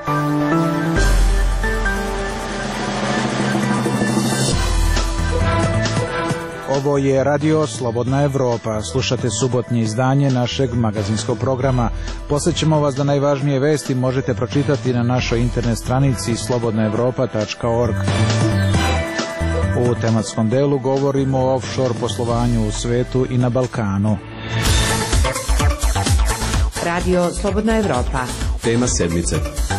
Ovo je Radio Slobodna Evropa. Slušate subotnje izdanje našeg magazinskog programa. Posjećamo vas da najvažnije vesti možete pročitati na našoj internet stranici slobodnaevropa.org. U tematskom delu govorimo o offshore poslovanju u svetu i na Balkanu. Radio Slobodna Evropa. Tema sedmice.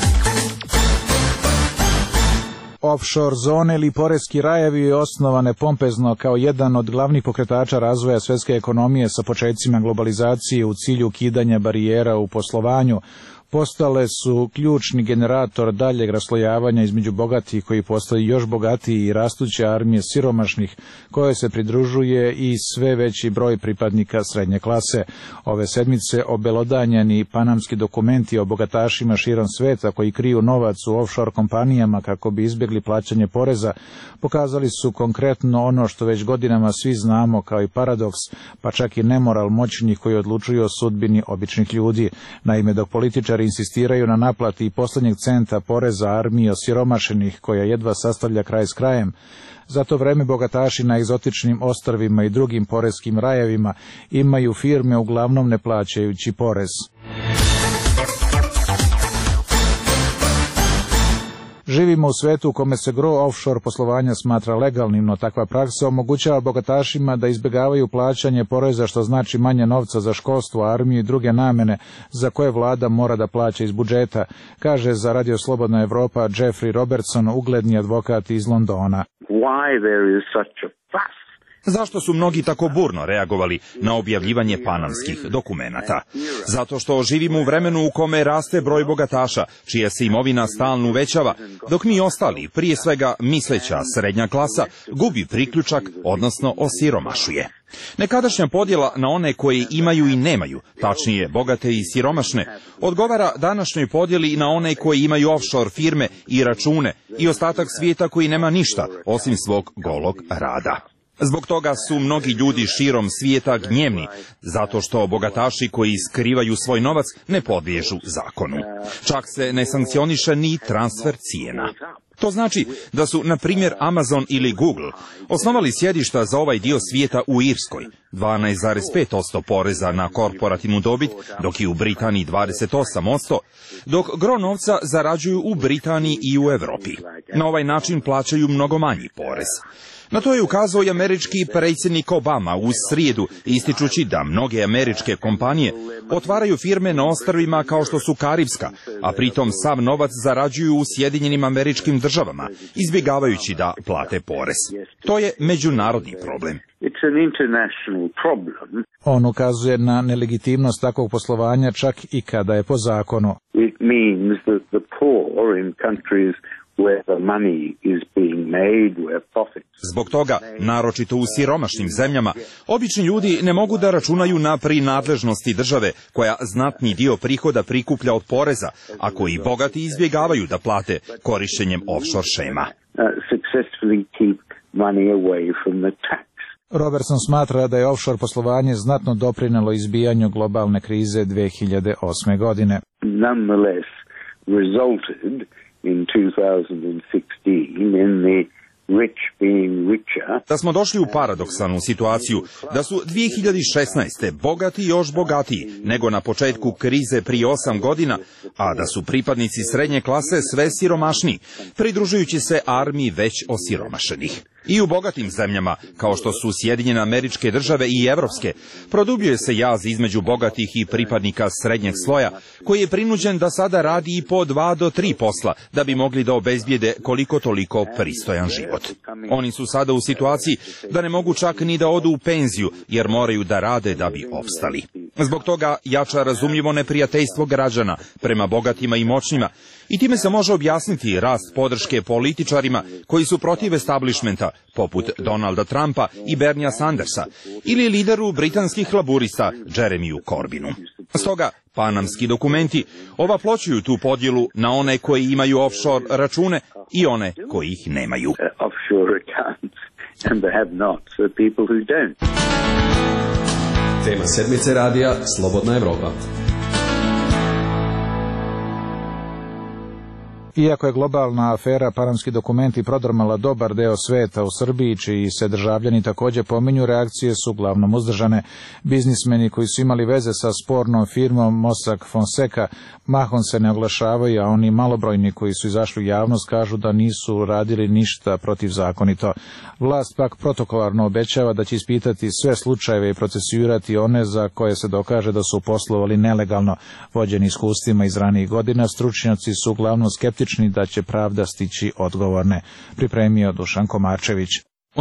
Offshore zone ili poreski rajevi osnovane pompezno kao jedan od glavnih pokretača razvoja svjetske ekonomije sa počecima globalizacije u cilju ukidanja barijera u poslovanju, postale su ključni generator daljeg raslojavanja između bogatih koji postaju još bogatiji i rastuće armije siromašnih koje se pridružuje i sve veći broj pripadnika srednje klase. Ove sedmice obelodanjeni panamski dokumenti o bogatašima širom sveta koji kriju novac u offshore kompanijama kako bi izbjegli plaćanje poreza pokazali su konkretno ono što već godinama svi znamo kao i paradoks, pa čak i nemoral moćnih koji odlučuju o sudbini običnih ljudi. Naime, dok političari insistiraju na naplati i posljednjeg centa poreza armiji osiromašenih koja jedva sastavlja kraj s krajem, za to vreme bogataši na egzotičnim ostrvima i drugim poreskim rajevima imaju firme uglavnom ne plaćajući porez. Živimo u svetu u kome se gro offshore poslovanja smatra legalnim, no takva praksa omogućava bogatašima da izbjegavaju plaćanje poreza, što znači manje novca za školstvo, armiju i druge namene za koje vlada mora da plaća iz budžeta, kaže za Radio Slobodna Evropa Jeffrey Robertson, ugledni advokat iz Londona. Zašto su mnogi tako burno reagovali na objavljivanje panamskih dokumenata? Zato što živimo u vremenu u kome raste broj bogataša, čija se imovina stalno uvećava, dok mi ostali, prije svega misleća srednja klasa, gubi priključak, odnosno osiromašuje. Nekadašnja podjela na one koji imaju i nemaju, tačnije bogate i siromašne, odgovara današnjoj podjeli na one koji imaju offshore firme i račune i ostatak svijeta koji nema ništa osim svog golog rada. Zbog toga su mnogi ljudi širom svijeta gnjevni, zato što bogataši koji skrivaju svoj novac ne podliježu zakonu. Čak se ne sankcioniše ni transfer cijena. To znači da su, na primjer, Amazon ili Google osnovali sjedišta za ovaj dio svijeta u Irskoj, 12,5% poreza na korporativnu dobit, dok je u Britaniji 28%, dok gro novca zarađuju u Britaniji i u Europi. Na ovaj način plaćaju mnogo manji porez. Na to je ukazao i američki predsjednik Obama u srijedu, ističući da mnoge američke kompanije otvaraju firme na ostrvima kao što su Karibska, a pritom sav novac zarađuju u Sjedinjenim Američkim Državama, izbjegavajući da plate porez. To je međunarodni problem. On ukazuje na nelegitimnost takvog poslovanja čak i kada je po zakonu. It means that the poor in countries where the money is being made, where profits. Zbog toga, naročito u siromašnim zemljama, obični ljudi ne mogu da računaju na prinadležnosti države koja znatni dio prihoda prikuplja od poreza, a koji bogati izbjegavaju da plate korištenjem offshore šema. Successfully keep money away from the tax. Robertson smatra da je offshore poslovanje znatno doprinelo izbijanju globalne krize 2008. godine. Nonetheless, resulted in 2016 in the rich being richer. Da smo došli u paradoksalnu situaciju da su 2016. bogati još bogatiji nego na početku krize prije 8 godina, a da su pripadnici srednje klase sve siromašniji, pridružujući se armiji već osiromašenih. I u bogatim zemljama, kao što su Sjedinjene Američke Države i evropske, produbljuje se jaz između bogatih i pripadnika srednjeg sloja, koji je prinuđen da sada radi i po 2 do 3 posla, da bi mogli da obezbijede koliko toliko pristojan život. Oni su sada u situaciji da ne mogu čak ni da odu u penziju, jer moraju da rade da bi opstali. Zbog toga jača razumljivo neprijateljstvo građana prema bogatima i moćnima, i time se može objasniti rast podrške političarima koji su protiv establishmenta, poput Donalda Trumpa i Bernia Sandersa, ili lideru britanskih laburista Jeremiju Corbinu. Stoga, panamski dokumenti ovaploćuju tu podjelu na one koji imaju offshore račune i one koji ih nemaju. Tema sedmice radija Slobodna Evropa. Iako je globalna afera Panamski dokumenti prodrmala dobar deo sveta, u Srbiji, čiji se državljani također pominju, reakcije su uglavnom uzdržane. Biznismeni koji su imali veze sa spornom firmom Mossack Fonseca mahom se ne oglašavaju, a oni malobrojni koji su izašli u javnost kažu da nisu radili ništa protivzakonito. Vlast pak protokolarno obećava da će ispitati sve slučajeve i procesuirati one za koje se dokaže da su poslovali nelegalno. Vođeni iskustvima iz ranijih godina, stručnjaci su uglavnom skeptični da će pravda stići odgovorne. Pripremio Dušan Komarčević.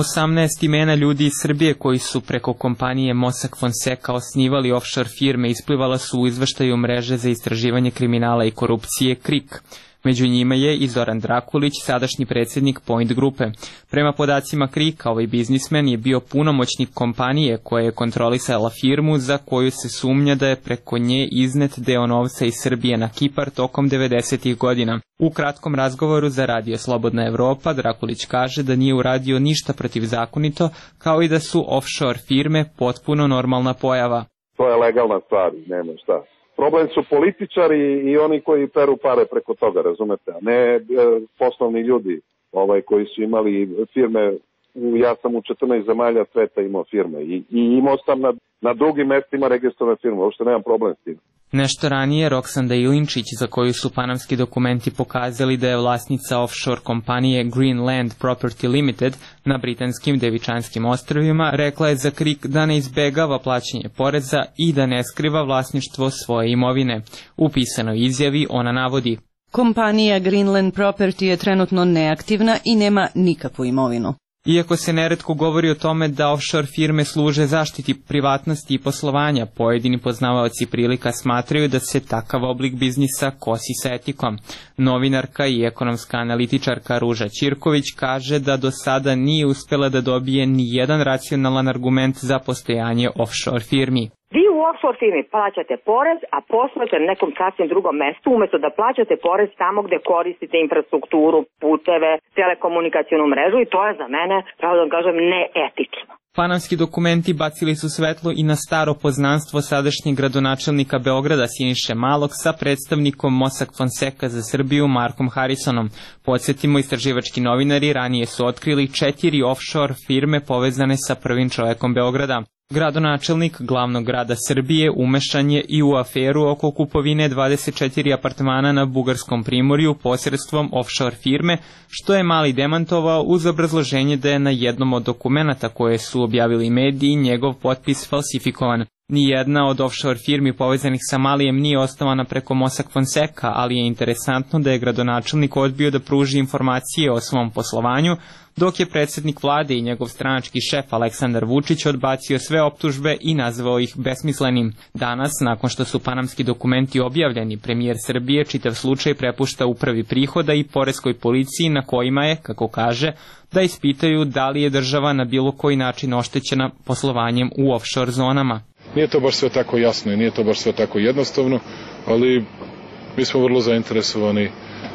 18 imena ljudi iz Srbije koji su preko kompanije Mossack Fonseca osnivali offshore firme isplivala su u izveštaju mreže za istraživanje kriminala i korupcije KRIK. Među njima je i Zoran Drakulić, sadašnji predsjednik Point grupe. Prema podacima KRIK-a, ovaj biznismen je bio punomoćnik kompanije koja je kontrolisala firmu za koju se sumnja da je preko nje iznet deo novca iz Srbije na Kipar tokom 90. godina. U kratkom razgovoru za Radio Slobodna Evropa, Drakulić kaže da nije uradio ništa protivzakonito, kao i da su offshore firme potpuno normalna pojava. To je legalna stvar, nema šta. Problem su političari i oni koji peru pare preko toga, razumete, a ne poslovni ljudi koji su imali firme. Ja sam u 14 zemalja sveta imao firme i imao sam na drugim mestima registrovane firme, uopšte nemam problem s tim. Nešto ranije Roksanda Ilinčić, za koju su panamski dokumenti pokazali da je vlasnica offshore kompanije Greenland Property Limited na britanskim Devičanskim ostrvima, rekla je za KRIK da ne izbegava plaćanje poreza i da ne skriva vlasništvo svoje imovine. U pisanoj izjavi ona navodi: Kompanija Greenland Property je trenutno neaktivna i nema nikakvu imovinu. Iako se neretko govori o tome da offshore firme služe zaštiti privatnosti i poslovanja, pojedini poznavaoci prilika smatraju da se takav oblik biznisa kosi sa etikom. Novinarka i ekonomska analitičarka Ruža Ćirković kaže da do sada nije uspela da dobije ni jedan racionalan argument za postojanje offshore firmi. Vi u offshore firmi plaćate porez, a poslujete na nekom sasvim drugom mestu, umjesto da plaćate porez tamo gde koristite infrastrukturu, puteve, telekomunikacijonu mrežu, i to je za mene, pravo da kažem, neetično. Panamski dokumenti bacili su svetlo i na staro poznanstvo sadašnjeg gradonačelnika Beograda Siniše Malog sa predstavnikom Mossack Fonseca za Srbiju Markom Harrisonom. Podsjetimo, istraživački novinari ranije su otkrili 4 offshore firme povezane sa prvim čovekom Beograda. Gradonačelnik glavnog grada Srbije umešan je i u aferu oko kupovine 24 apartmana na Bugarskom primorju posredstvom offshore firme, što je Mali demantovao uz obrazloženje da je na jednom od dokumenata koje su objavili mediji njegov potpis falsifikovan. Nijedna od offshore firmi povezanih sa Malijem nije osnovana preko Mossack Fonseca, ali je interesantno da je gradonačelnik odbio da pruži informacije o svom poslovanju, dok je predsjednik vlade i njegov stranački šef Aleksandar Vučić odbacio sve optužbe i nazvao ih besmislenim. Danas, nakon što su panamski dokumenti objavljeni, premijer Srbije čitav slučaj prepušta upravi prihoda i poreskoj policiji, na kojima je, kako kaže, da ispitaju da li je država na bilo koji način oštećena poslovanjem u offshore zonama. Nije to baš sve tako jasno i nije to baš sve tako jednostavno, ali mi smo vrlo zainteresovani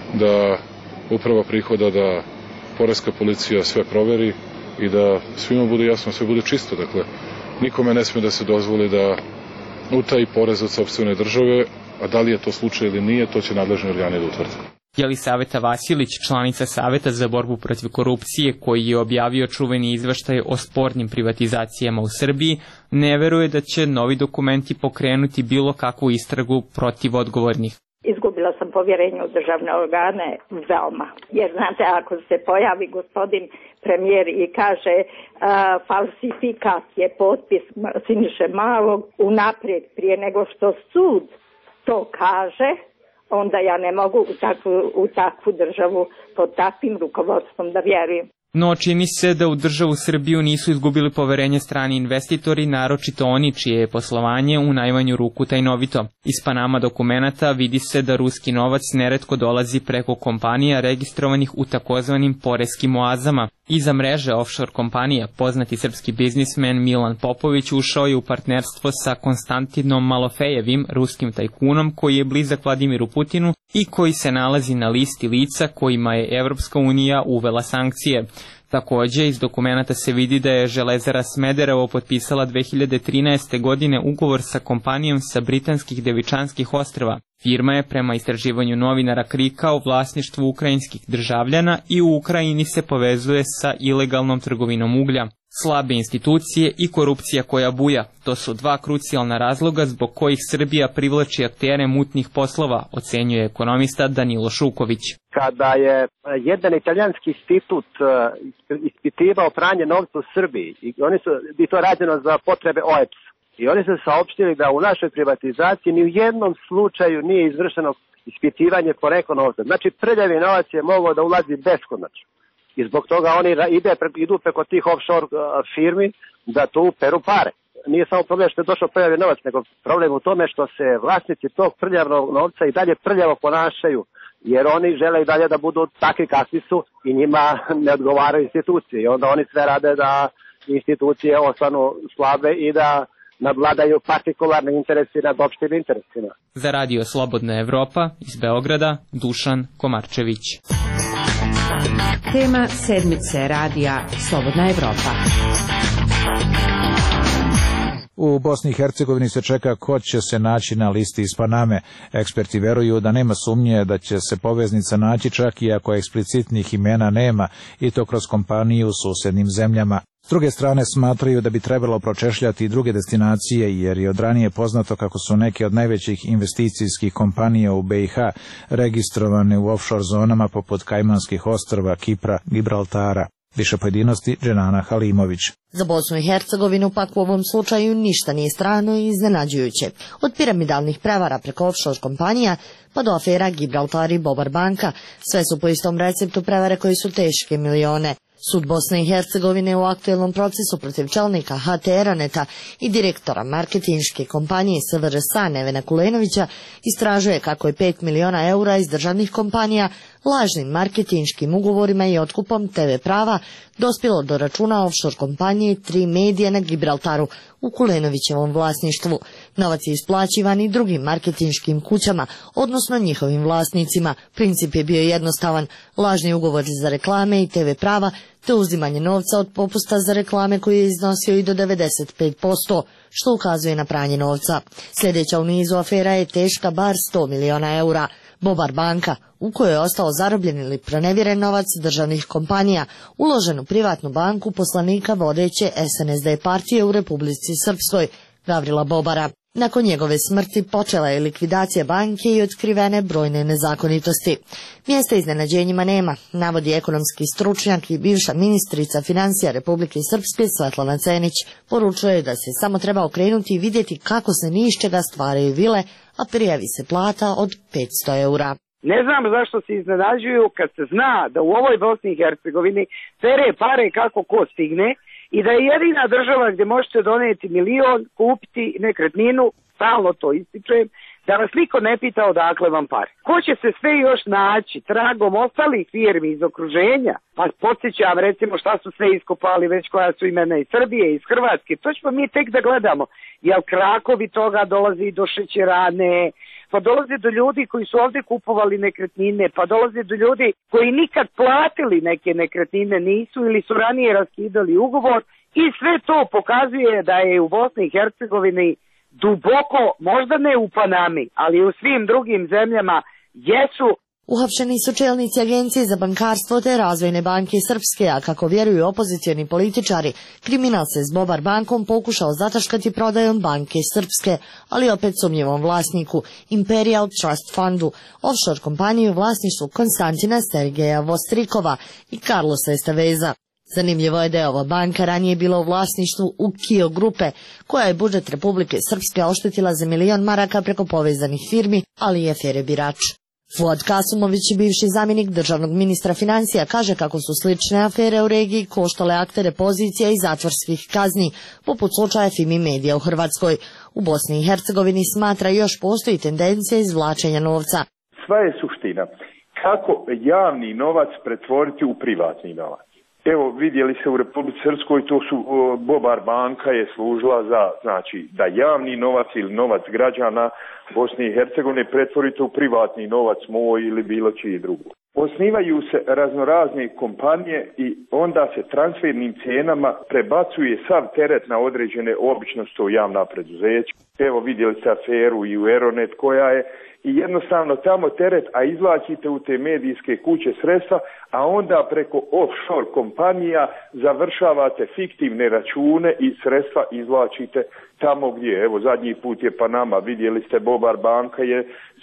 da uprava prihoda, da poreska policija sve proveri i da svima bude jasno, sve bude čisto. Dakle, nikome ne smije da se dozvoli da utaji porez od sopstvene države, a da li je to slučaj ili nije, to će nadležni organi da utvrde. Jelisaveta Vasilić, članica Saveta za borbu protiv korupcije, koji je objavio čuveni izveštaj o spornim privatizacijama u Srbiji, ne veruje da će novi dokumenti pokrenuti bilo kakvu istragu protiv odgovornih. Izgubila sam povjerenje u državne organe veoma. Jer znate, ako se pojavi gospodin premijer i kaže falsifikat je potpis Siniše Malog unaprijed prije nego što sud to kaže, onda ja ne mogu u takvu državu pod takvim rukovodstvom da vjerujem. No, čini se da u državu Srbiju nisu izgubili poverenje strani investitori, naročito oni čije je poslovanje u najmanju ruku tajnovito. Iz Panama dokumenata vidi se da ruski novac neretko dolazi preko kompanija registrovanih u takozvanim poreskim oazama. Iza mreže offshore kompanija poznati srpski biznismen Milan Popović ušao je u partnerstvo sa Konstantinom Malofejevim, ruskim tajkunom koji je blizak Vladimiru Putinu i koji se nalazi na listi lica kojima je Evropska unija uvela sankcije. Takođe, iz dokumenata se vidi da je Železara Smederevo potpisala 2013. godine ugovor sa kompanijom sa britanskih Devičanskih ostrva. Firma je prema istraživanju novinara Krika u vlasništvu ukrajinskih državljana i u Ukrajini se povezuje sa ilegalnom trgovinom uglja. Slabe institucije i korupcija koja buja, to su dva krucijalna razloga zbog kojih Srbija privlači aktere mutnih poslova, ocenjuje ekonomista Danilo Šuković. Kada je jedan italijanski institut ispitivao pranje novca u Srbiji, i to rađeno za potrebe OEPS, i oni su saopštili da u našoj privatizaciji ni u jednom slučaju nije izvršeno ispitivanje porekla novca. Znači, prljavi novac je mogao da ulazi beskonačno. I zbog toga oni idu preko tih offshore firmi da tu peru pare. Nije samo problem što je došao prljavi novac, nego problem u tome što se vlasnici tog prljavnog novca i dalje prljavo ponašaju, jer oni žele i dalje da budu takvi kakvi su i njima ne odgovaraju institucije. I onda oni sve rade da institucije ostanu slabe i da nadvladaju partikularne interesi nad opštim interesima. Za Radio Slobodna Evropa iz Beograda, Dušan Komarčević. Tema sedmice radija Slobodna Evropa. U Bosni i Hercegovini se čeka ko će se naći na listi iz Paname. Eksperti veruju da nema sumnje da će se poveznica naći čak i ako eksplicitnih imena nema, i to kroz kompaniju u susednim zemljama. S druge strane smatraju da bi trebalo pročešljati i druge destinacije, jer je od ranije poznato kako su neke od najvećih investicijskih kompanija u BiH registrovane u offshore zonama poput Kajmanskih ostrva, Kipra, Gibraltara. Više pojedinosti Dženana Halimović. Za Bosnu i Hercegovinu pak u ovom slučaju ništa nije strano i iznenađujuće. Od piramidalnih prevara preko offshore kompanija pa do afera Gibraltar i Bobar banka, sve su po istom receptu prevare koji su teške milione. Sud Bosne i Hercegovine u aktuelnom procesu protiv čelnika HT Eroneta i direktora marketinške kompanije SVRS Nevena Kulenovića istražuje kako je 5 miliona eura iz državnih kompanija lažnim marketinškim ugovorima i otkupom TV prava dospjelo do računa offshore kompanije 3 medija na Gibraltaru u Kulenovićevom vlasništvu. Novac je isplaćivan i drugim marketinškim kućama, odnosno njihovim vlasnicima. Princip je bio jednostavan, lažni ugovori za reklame i TV prava, te uzimanje novca od popusta za reklame koji je iznosio i do 95%, što ukazuje na pranje novca. Sljedeća u nizu afera je teška bar 100 miliona eura. Bobar banka, u kojoj je ostao zarobljen ili pronevjeren novac državnih kompanija, uložen u privatnu banku poslanika vodeće SNSD partije u Republici Srpskoj, Gavrila Bobara. Nakon njegove smrti počela je likvidacija banke i otkrivene brojne nezakonitosti. Mjesta iznenađenjima nema, navodi ekonomski stručnjak i bivša ministrica financija Republike Srpske Svetlana Cenić. Poručuje da se samo treba okrenuti i vidjeti kako se ni iz čega stvaraju vile, a prijavi se plata od 500 eura. Ne znam zašto se iznenađuju kad se zna da u ovoj Bosni i Hercegovini pere pare kako ko stigne i da je jedina država gdje možete doneti milion, kupiti nekretninu, stalno to ističujem, da vas niko ne pita odakle vam pare. Ko će se sve još naći tragom ostalih firmi iz okruženja? Pa podsjećam recimo šta su sve iskopali već koja su imena iz Srbije, iz Hrvatske. To ćemo mi tek da gledamo. Jel krakovi toga dolazi do šećerane, pa dolazi do ljudi koji su ovdje kupovali nekretnine, pa dolazi do ljudi koji nikad platili neke nekretnine nisu ili su ranije raskidali ugovor i sve to pokazuje da je u Bosni i Hercegovini duboko, možda ne u Panami, ali u svim drugim zemljama jesu. Uhapšeni su čelnici Agencije za bankarstvo te Razvojne banke Srpske, a kako vjeruju opozicioni političari, kriminal se s Bobar bankom pokušao zataškati prodajom banke Srpske, ali opet sumnjivom vlasniku, Imperial Trust Fundu, offshore kompaniju u vlasništvu Konstantina Sergeja Vostrikova i Carlosa Esteveza. Zanimljivo je da je ova banka ranije bila u vlasništvu Ukio grupe, koja je budžet Republike Srpske oštetila za 1 milion maraka preko povezanih firmi, ali i afere Birač. Fuad Kasumović, bivši zamjenik državnog ministra financija, kaže kako su slične afere u regiji koštale aktere pozicija i zatvorskih kazni, poput slučaja Fimi Medija u Hrvatskoj. U Bosni i Hercegovini smatra još postoji tendencija izvlačenja novca. Sva je suština kako javni novac pretvoriti u privatni novac. Evo, vidjeli se u Republici Srpskoj, to su Bobar banka je služila za, znači, da javni novac ili novac građana Bosne i Hercegovine pretvorite u privatni novac moj ili bilo čiji drugi. osnivaju se raznorazne kompanije i onda se transfernim cijenama prebacuje sav teret na određene, obično su to javna preduzeća. Evo vidjeli ste aferu i u Aeronet koja je, i jednostavno tamo teret, a izvlačite u te medijske kuće sredstva, a onda preko offshore kompanija završavate fiktivne račune i sredstva izvlačite tamo gdje. Evo zadnji put je Panama, vidjeli ste Bobar banka je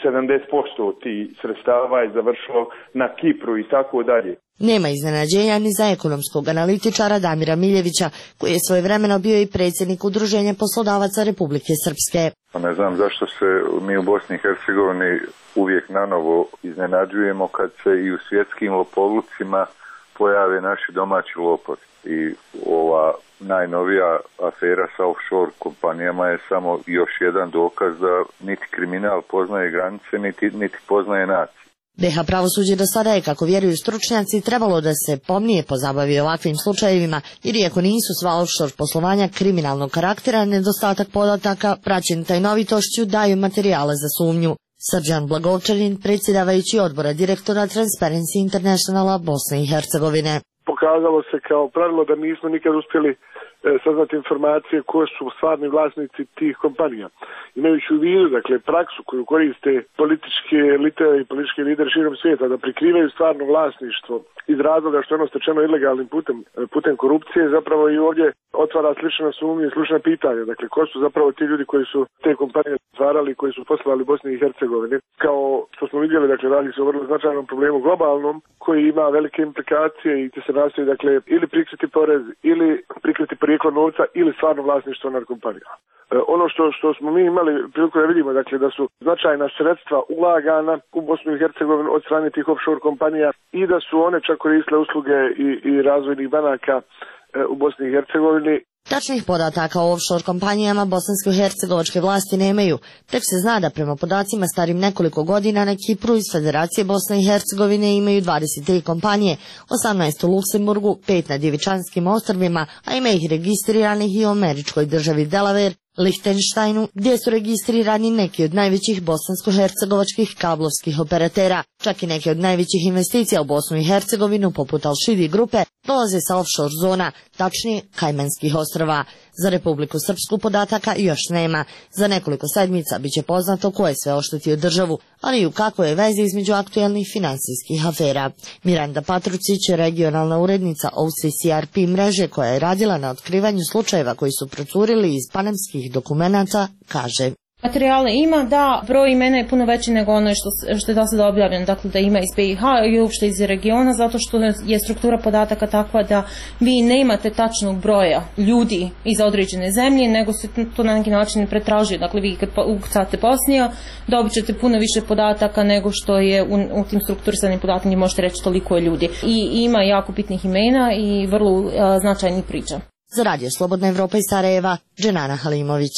70% tih sredstava je završilo na Kipru i tako dalje. Nema iznenađenja ni za ekonomskog analitičara Damira Miljevića, koji je svojevremeno bio i predsjednik Udruženja poslodavaca Republike Srpske. Ne znam zašto se mi u Bosni i Hercegovini uvijek nanovo iznenađujemo kad se i u svjetskim lopovlucima pojave naši domaći lopovi. I ova najnovija afera sa offshore kompanijama je samo još jedan dokaz da niti kriminal poznaje granice, niti poznaje nacije. BiH pravosuđe do sada je, kako vjeruju stručnjaci, trebalo da se pomnije pozabavi ovakvim slučajevima, jer iako nisu sva offshore poslovanja kriminalnog karaktera, nedostatak podataka praćen tajnovitošću daju materijale za sumnju. Srđan Blagovčanin, predsjedavajući odbora direktora Transparency Internationala Bosne i Hercegovine. Pokazalo se kao pravilo da nismo nikad uspjeli saznati informacije ko su stvarni vlasnici tih kompanija. Imajući u vidu, dakle, praksu koju koriste političke elite i politički lideri širom svijeta da prikrivaju stvarno vlasništvo iz razloga što je ono stečeno ilegalnim putem korupcije, zapravo i ovdje otvara slična sumnja i slična pitanja. Dakle, ko su zapravo ti ljudi koji su te kompanije stvarali, koji su poslovali Bosni i Hercegovini. Kao što smo vidjeli, dakle, radi se o vrlo značajnom problemu globalnom koji ima velike implikacije i te se nastoji, dakle, ili prikriti porez, ili prikriti porijeklo novca, ili stvarno vlasništvo nad kompanijama. Ono što smo mi imali priliku da vidimo, dakle, da su značajna sredstva ulagana u Bosnu i Hercegovinu od strane tih offshore kompanija i da su one čak koristile usluge i razvojnih banaka u Bosni i Hercegovini. Tačnih podataka o offshore kompanijama bosansko-hercegovačke vlasti nemaju, tek se zna da prema podacima starim nekoliko godina na Kipru iz Federacije Bosne i Hercegovine imaju 23 kompanije, 18 u Luksemburgu, 5 na Djevičanskim ostrvima, a ima ih registriranih i u američkoj državi Delaware, Lihtenštajnu, gdje su registrirani neki od najvećih bosansko-hercegovačkih kablovskih operatera. Čak i neke od najvećih investicija u Bosnu i Hercegovinu, poput Al-Shidi grupe, dolaze sa offshore zona, tačnije Kajmanskih ostrva. Za Republiku Srpsku podataka još nema. Za nekoliko sedmica bit će poznato ko je sve oštetio državu, ali i u kakvoj je vezi između aktuelnih finansijskih afera. Miranda Patrucić, regionalna urednica OCCRP mreže koja je radila na otkrivanju slučajeva koji su procurili iz panamskih dokumenata, kaže: Materijale ima, da, broj imena je puno veći nego ono što je do sada objavljeno, dakle da ima iz BiH i uopšte iz regiona, zato što je struktura podataka takva da vi nemate tačnog broja ljudi iz određene zemlje, nego se to na neki način pretražuje. Dakle, vi kad ukucate Bosnija, dobit ćete puno više podataka nego što je u tim strukturisanim podataka, možete reći toliko je ljudi. I ima jako bitnih imena i vrlo značajnih priča. Za Radio Slobodna Evropa iz Sarajeva, Dženana Halimović.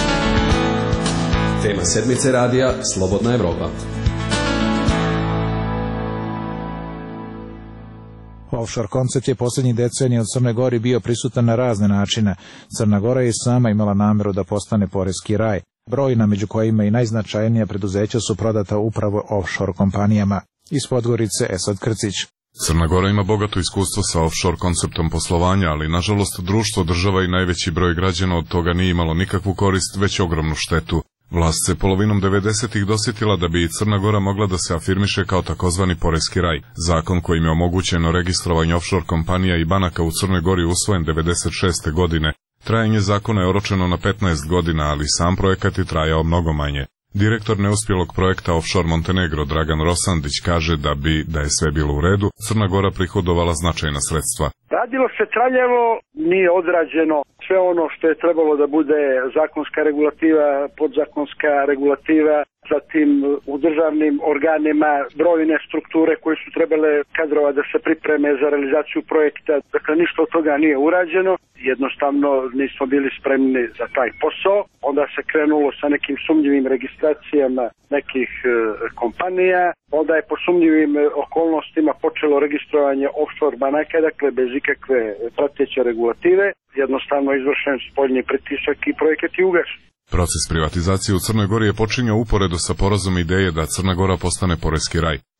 Tema sedmice radija Slobodna Evropa. Offshore koncept je posljednjih decenija u Crnoj Gori bio prisutan na razne načine. Crna Gora je i sama imala nameru da postane poreski raj. Brojna, među kojima i najznačajnija preduzeća, su prodata upravo offshore kompanijama. Iz Podgorice, Esad Krcić. Crna Gora ima bogato iskustvo sa offshore konceptom poslovanja, ali nažalost društvo, država i najveći broj građana od toga nije imalo nikakvu korist, već ogromnu štetu. Vlast se polovinom 90-ih dosjetila da bi i Crna Gora mogla da se afirmiše kao takozvani poreski raj. Zakon kojim je omogućeno registrovanje offshore kompanija i banaka u Crnoj Gori usvojen 96. godine. Trajanje zakona je oročeno na 15 godina, ali sam projekat je trajao mnogo manje. Direktor neuspjelog projekta Offshore Montenegro Dragan Rosandić kaže da je sve bilo u redu, Crna Gora prihodovala značajna sredstva. Radilo se traljavo, nije odrađeno sve ono što je trebalo da bude zakonska regulativa, podzakonska regulativa, zatim u državnim organima brojne strukture koje su trebale kadrova da se pripreme za realizaciju projekta. Dakle, ništa od toga nije urađeno, jednostavno nismo bili spremni za taj posao. Onda se krenulo sa nekim sumnjivim registracijama nekih kompanija, onda je po sumnjivim okolnostima počelo registrovanje offshore banaka, dakle bez ikakve prateće regulative, jednostavno izvršen spoljni pritisak i projekat je ugašen. Proces privatizacije u Crnoj Gori je počinjao uporedo sa porazom ideje da Crna Gora postane poreski raj.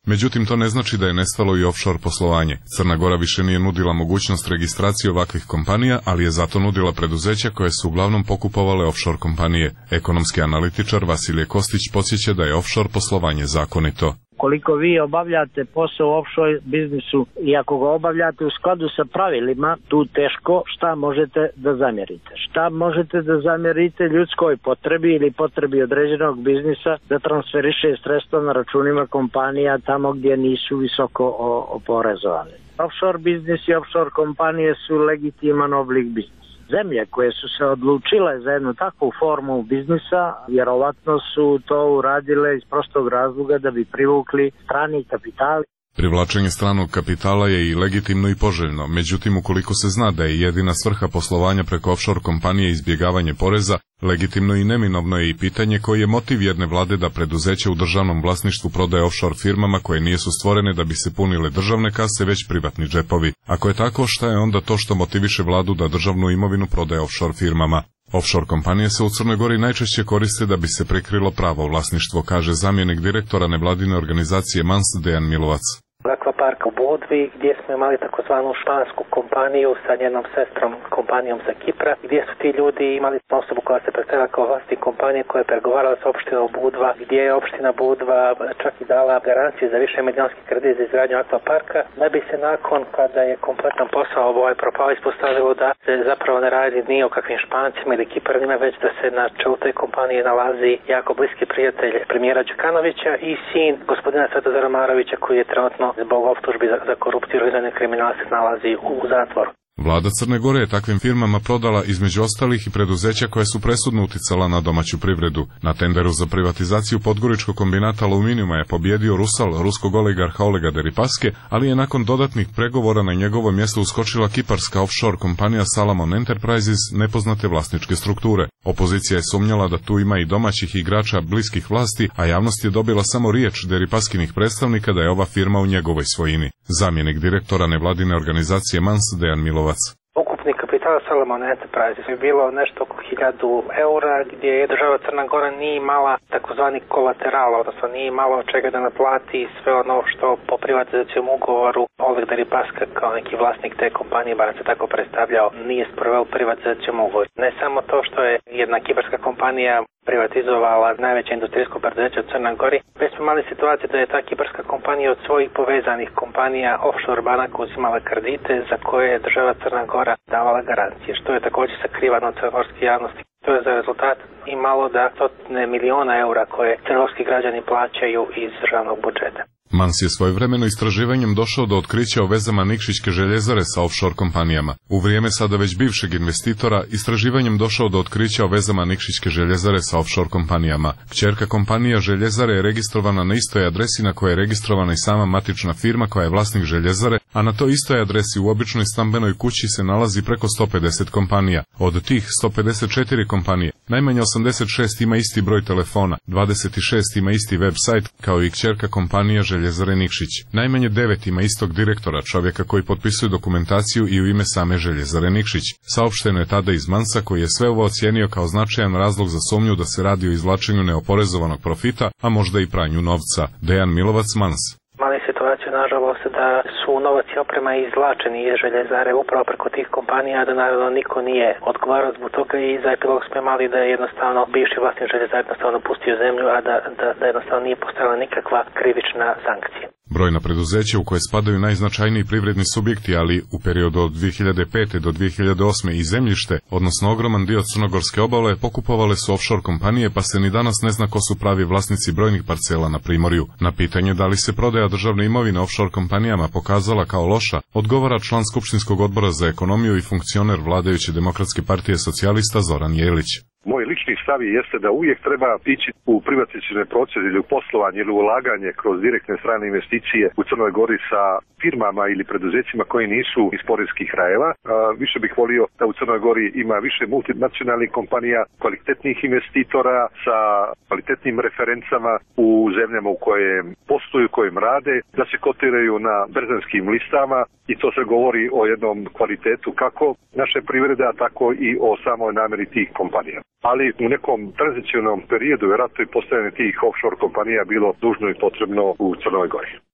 Međutim, to ne znači da je nestalo i offshore poslovanje. Crna Gora više nije nudila mogućnost registracije ovakvih kompanija, ali je zato nudila preduzeća koje su uglavnom pokupovale offshore kompanije. Ekonomski analitičar Vasilije Kostić podsjeća da je offshore poslovanje zakonito. Koliko vi obavljate posao u offshore biznisu i ako ga obavljate u skladu sa pravilima, tu teško šta možete da zamjerite. Šta možete da zamjerite ljudskoj potrebi ili potrebi određenog biznisa da transferiše sredstva na računima kompanija tamo gdje nisu visoko oporezovane. Offshore biznis i offshore kompanije su legitiman oblik biznisa. Zemlje koje su se odlučile za jednu takvu formu biznisa, vjerovatno su to uradile iz prostog razloga da bi privukli strani kapital. Privlačenje stranog kapitala je i legitimno i poželjno, međutim ukoliko se zna da je jedina svrha poslovanja preko offshore kompanije izbjegavanje poreza, legitimno i neminovno je i pitanje koji je motiv jedne vlade da preduzeće u državnom vlasništvu prodaje offshore firmama koje nisu stvorene da bi se punile državne kase, već privatni džepovi. Ako je tako, šta je onda to što motiviše vladu da državnu imovinu prodaje offshore firmama? Offshore kompanije se u Crnoj Gori najčešće koriste da bi se prikrilo pravo vlasništvo, kaže zamjenik direktora nevladine organizacije MANS Dejan Milovac. Akvapark u Budvi, gdje smo imali takozvanu špansku kompaniju sa njenom sestrom kompanijom za Kipra, gdje su ti ljudi imali osobu koja se predstavila kao vlasnik kompanije koja je pregovarala sa opštinom Budva, gdje je opština Budva čak i dala garanciju za više milionski kredit za izgradnju akvaparka, da bi se nakon kada je kompletan posao propao ispostavilo da se zapravo ne radi ni o kakvim Špancima ili Kiparnima, već da se na čelu te kompanije nalazi jako bliski prijatelj premijera Đukanovića i sin gospodina Svetozara Marovića koji je trenutno zbog optužbi za korupciju i organizirani kriminal se nalazi u zatvoru. Vlada Crne Gore je takvim firmama prodala između ostalih i preduzeća koje su presudno uticala na domaću privredu. Na tenderu za privatizaciju podgoričkog kombinata aluminijuma je pobjedio Rusal, ruskog oligarha Olega Deripaske, ali je nakon dodatnih pregovora na njegovo mjesto uskočila kiparska offshore kompanija Salomon Enterprises nepoznate vlasničke strukture. Opozicija je sumnjala da tu ima i domaćih igrača bliskih vlasti, a javnost je dobila samo riječ Deripaskinih predstavnika da je ova firma u njegovoj svojini. Zamjenik direktora nevladine organizacije MANS Dejan Milovac. Ukupni kapital Salomon Enterprises je bilo nešto oko 1000 eura, gdje je država Crna Gora nije imala takozvani kolateral, odnosno nije imalo od čega da naplati sve ono što po privatizacijom ugovoru Oleg Deripaska kao neki vlasnik te kompanije, bar se tako predstavljao, nije sproveo privatizacijom ugovor. Ne samo to što je jedna kiparska kompanija privatizovala najveće industrijsko preduzeće u Crnoj Gori, već smo imali situaciju da je ta kiparska kompanija od svojih povezanih kompanija offshore banaka uzimala kredite za koje je država Crna Gora davala garancije, što je također sakrivano od crnogorske javnosti. To je za rezultat imalo da stotine miliona eura koje crnogorski građani plaćaju iz državnog budžeta. Mans je svojevremeno istraživanjem došao do otkrića o vezama Nikšićke željezare sa offshore kompanijama. U vrijeme sada već bivšeg investitora istraživanjem došao do otkrića o vezama Nikšićke željezare sa offshore kompanijama. Kćerka kompanija željezare je registrovana na istoj adresi na kojoj je registrovana i sama matična firma koja je vlasnik željezare, a na toj istoj adresi u običnoj stambenoj kući se nalazi preko 150 kompanija. Od tih 154 kompanije, najmanje 86 ima isti broj telefona, 26 ima isti web sajt kao i kćerka kompanija Željezare Nikšić. Najmanje 9 ima istog direktora, čovjeka koji potpisuje dokumentaciju i u ime same Željezare Nikšić. Saopšteno je tada iz Mansa koji je sve ovo ocijenio kao značajan razlog za sumnju da se radi o izvlačenju neoporezovanog profita, a možda i pranju novca. Dejan Milovac, Mans. Mali situaciju, nažalost, da su novac i oprema izvlačeni iz željezare upravo preko tih kompanija, da naravno niko nije odgovarao zbog toga i za epilog smo imali da je jednostavno bivši vlasnik željezare jednostavno pustio zemlju, a da jednostavno nije postojala nikakva krivična sankcija. Brojna preduzeća u koje spadaju najznačajniji privredni subjekti, ali u periodu od 2005. do 2008. i zemljište, odnosno ogroman dio crnogorske obale, pokupovale su offshore kompanije, pa se ni danas ne zna ko su pravi vlasnici brojnih parcela na Primorju. Na pitanje da li se prodaja državne imovine offshore kompanijama pokazala kao loša, odgovara član Skupštinskog odbora za ekonomiju i funkcioner vladajuće Demokratske partije socijalista Zoran Jelić. Moj lični stav jeste da uvijek treba ići u privatizacione procese ili u poslovanje ili u ulaganje kroz direktne strane investicije u Crnoj Gori sa firmama ili preduzećima koji nisu iz poreskih krajeva. Više bih volio da u Crnoj Gori ima više multinacionalnih kompanija, kvalitetnih investitora sa kvalitetnim referencama u zemljama u kojem posluju, kojem rade, da se kotiraju na berzanskim listama i to se govori o jednom kvalitetu kako naše privrede, a tako i o samoj namjeri tih kompanija. Ali u nekom tranzicionom periodu vjerojatno i postojanje tih offshore kompanija bilo dužno i potrebno u Crnoj Gori.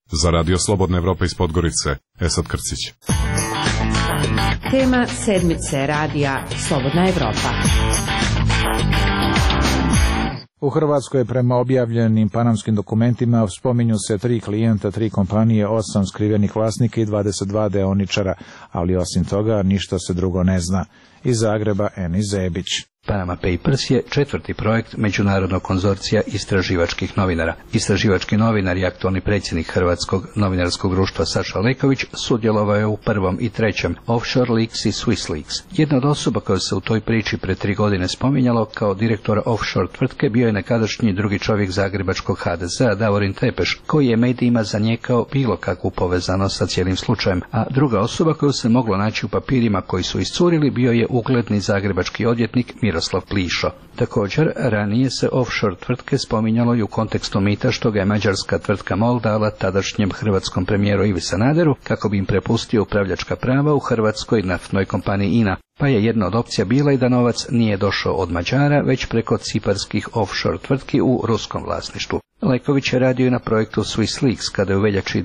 Za Radio Slobodna Evropa iz Podgorice, Esad Krcić. Tema sedmice radija Slobodna Evropa. U Hrvatskoj prema objavljenim panamskim dokumentima spominju se 3 klijenta, 3 kompanije, 8 skrivenih vlasnika i 22 deoničara, ali osim toga ništa se drugo ne zna. Iz Zagreba Eni Zebić. Panama Papers je 4. projekt međunarodnog konzorcija istraživačkih novinara. Istraživački novinar i aktualni predsjednik Hrvatskog novinarskog društva Saša Leković sudjelovao je u 1. i 3. Offshore Leaks i Swiss Leaks. Jedna od osoba koja se u toj priči pre 3 godine spominjalo kao direktor offshore tvrtke bio je nekadašnji drugi čovjek zagrebačkog HDZ-a Davorin Tepeš, koji je medijima zanijekao bilo kakvu povezanost sa cijelim slučajem, a druga osoba koju se moglo naći u papirima koji su iscurili bio je ugledni zagrebački odvjetnik Miroslav Plišo. Također, ranije se offshore tvrtke spominjalo i u kontekstu mita što ga je mađarska tvrtka MOL dala tadašnjem hrvatskom premijeru Ivi Sanaderu kako bi im prepustio upravljačka prava u hrvatskoj naftnoj kompaniji INA. Pa je jedna od opcija bila i da novac nije došao od Mađara, već preko ciparskih offshore tvrtki u ruskom vlasništvu. Leković je radio i na projektu Swiss Leaks, kada je u veljači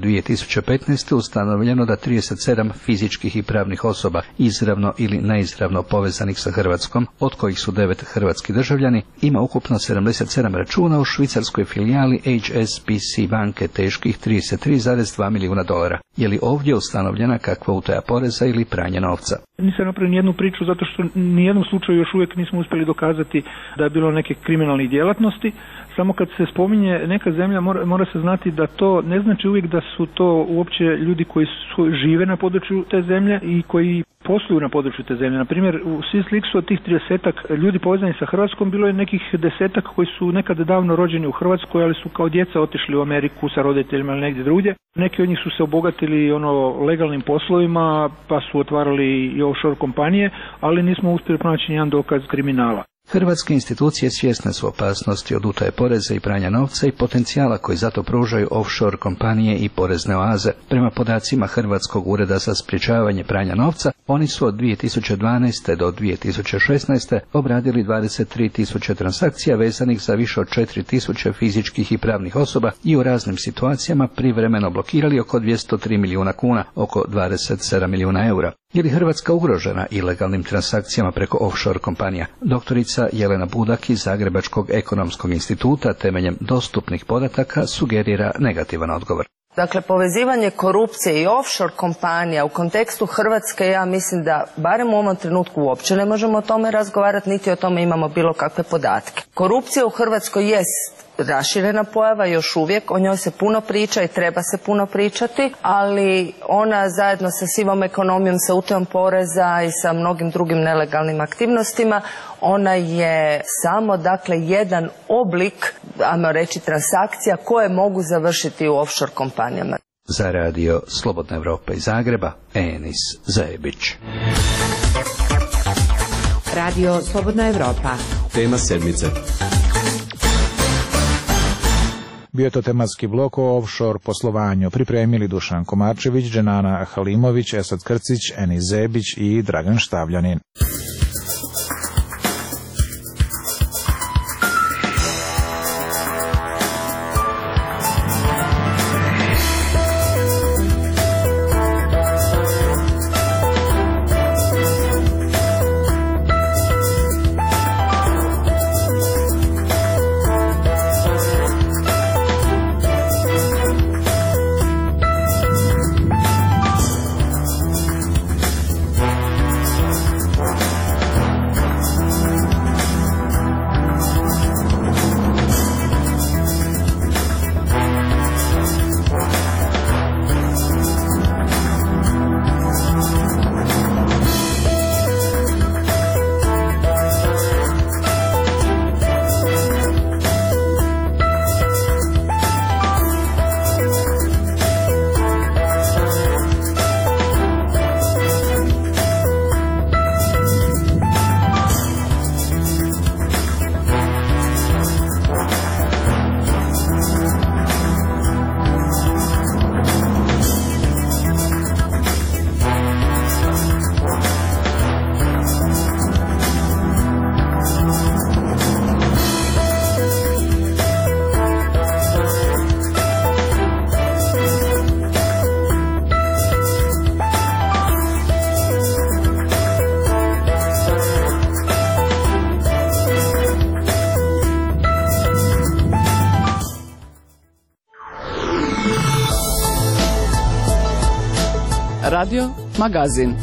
2015. ustanovljeno da 37 fizičkih i pravnih osoba, izravno ili neizravno povezanih sa Hrvatskom, od kojih su 9 hrvatski državljani, ima ukupno 77 računa u švicarskoj filijali HSBC banke teških $33,2 milijuna. Je li ovdje ustanovljena kakva utaja poreza ili pranje novca? Nisam napravio nijednu priču zato što nijednom slučaju još uvijek nismo uspjeli dokazati da je bilo neke kriminalnih djelatnosti. Samo kad se spominje neka zemlja mora se znati da to ne znači uvijek da su to uopće ljudi koji žive na području te zemlje i koji posluju na području te zemlje. Na primjer, u Swiss Leaksu od tih 30 ljudi povezani sa Hrvatskom bilo je nekih 10 koji su nekad davno rođeni u Hrvatskoj, ali su kao djeca otišli u Ameriku sa roditeljima ili negdje drugdje. Neki od njih su se obogatili legalnim poslovima pa su otvarali i offshore kompanije, ali nismo uspjeli pronaći nijedan dokaz kriminala. Hrvatske institucije svjesne su opasnosti od utaje poreza i pranja novca i potencijala koji zato pružaju offshore kompanije i porezne oaze. Prema podacima Hrvatskog ureda za sprječavanje pranja novca, oni su od 2012. do 2016. obradili 23.000 transakcija vezanih za više od 4.000 fizičkih i pravnih osoba i u raznim situacijama privremeno blokirali oko 203 milijuna kuna, oko 27 milijuna eura. Je li Hrvatska ugrožena ilegalnim transakcijama preko offshore kompanija? Doktorica Jelena Budak iz Zagrebačkog ekonomskog instituta temeljem dostupnih podataka sugerira negativan odgovor. Dakle, povezivanje korupcije i offshore kompanija u kontekstu Hrvatske, ja mislim da barem u ovom trenutku uopće ne možemo o tome razgovarati, niti o tome imamo bilo kakve podatke. Korupcija u Hrvatskoj jest raširena pojava, još uvijek, o njoj se puno priča i treba se puno pričati, ali ona zajedno sa sivom ekonomijom, sa utajom poreza i sa mnogim drugim nelegalnim aktivnostima, ona je samo, dakle, jedan oblik, ajmo reći, transakcija koje mogu završiti u offshore kompanijama. Za radio Slobodna Evropa iz Zagreba, Enis Zebić. Radio Slobodna Evropa. Tema sedmice. Bio je to tematski blok o offshore poslovanju. Pripremili Dušan Komarčević, Dženana Halimović, Esad Krcić, Eni Zebić i Dragan Štavljanin. Radio Magazin.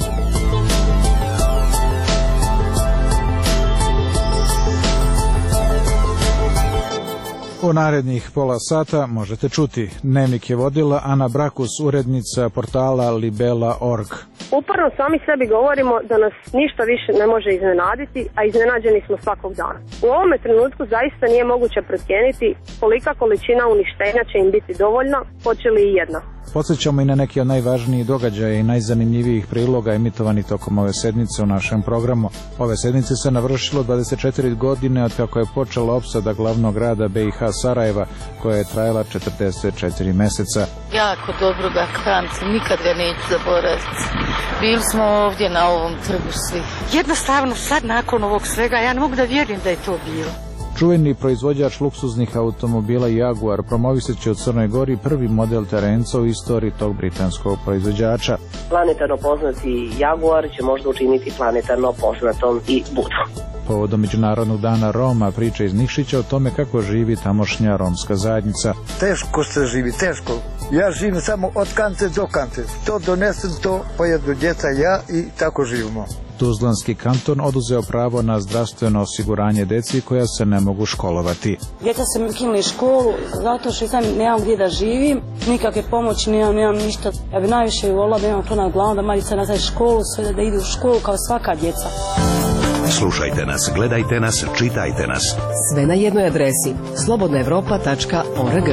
U narednih pola sata možete čuti. Dnevnik je vodila Ana Brakus, urednica portala Libela.org. Uporno sami sebi govorimo da nas ništa više ne može iznenaditi, a iznenađeni smo svakog dana. U ovome trenutku zaista nije moguće procijeniti kolika količina uništenja će im biti dovoljna, hoće li i jedna. Podsjećamo i na neki od najvažnijih događaja i najzanimljivijih priloga emitovani tokom ove sedmice u našem programu. Ove sedmice se navršilo 24 godine od kako je počela opsada glavnog grada BiH Sarajeva, koja je trajala 44 meseca. Jako dobro ga pamtim, nikad ga neću zaboraviti. Bili smo ovdje na ovom trgu svi. Jednostavno sad nakon ovog svega ja ne mogu da vjerujem da je to bilo. Čuveni proizvođač luksuznih automobila Jaguar promovisat će u Crnoj Gori prvi model terenca u istoriji tog britanskog proizvođača. Planetarno poznati Jaguar će možda učiniti planetarno poznatom i Budu. Povodom Međunarodnog dana Roma priča iz Nikšića o tome kako živi tamošnja romska zajednica. Teško se živi, teško. Ja živim samo od kante do kante. To donesem, to pojedu djeca, ja i tako živimo. Tuzlanski kanton oduzeo pravo na zdravstveno osiguranje deci koja se ne mogu školovati. Djeca se ukinuli školu zato što sam nemam gdje da živim, nikakve pomoći nemam ništa. Ja bi najviše volila da imam to na glavu, da Marica nastavi školu, sve da idu u školu kao svaka djeca. Slušajte nas, gledajte nas, čitajte nas. Sve na jednoj adresi slobodnaevropa.org.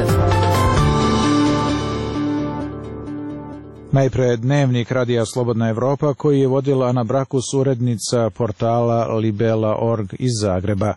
Najpre dnevnik radija Slobodna Evropa koji je vodila Ana Brakus, urednica portala Libela.org iz Zagreba.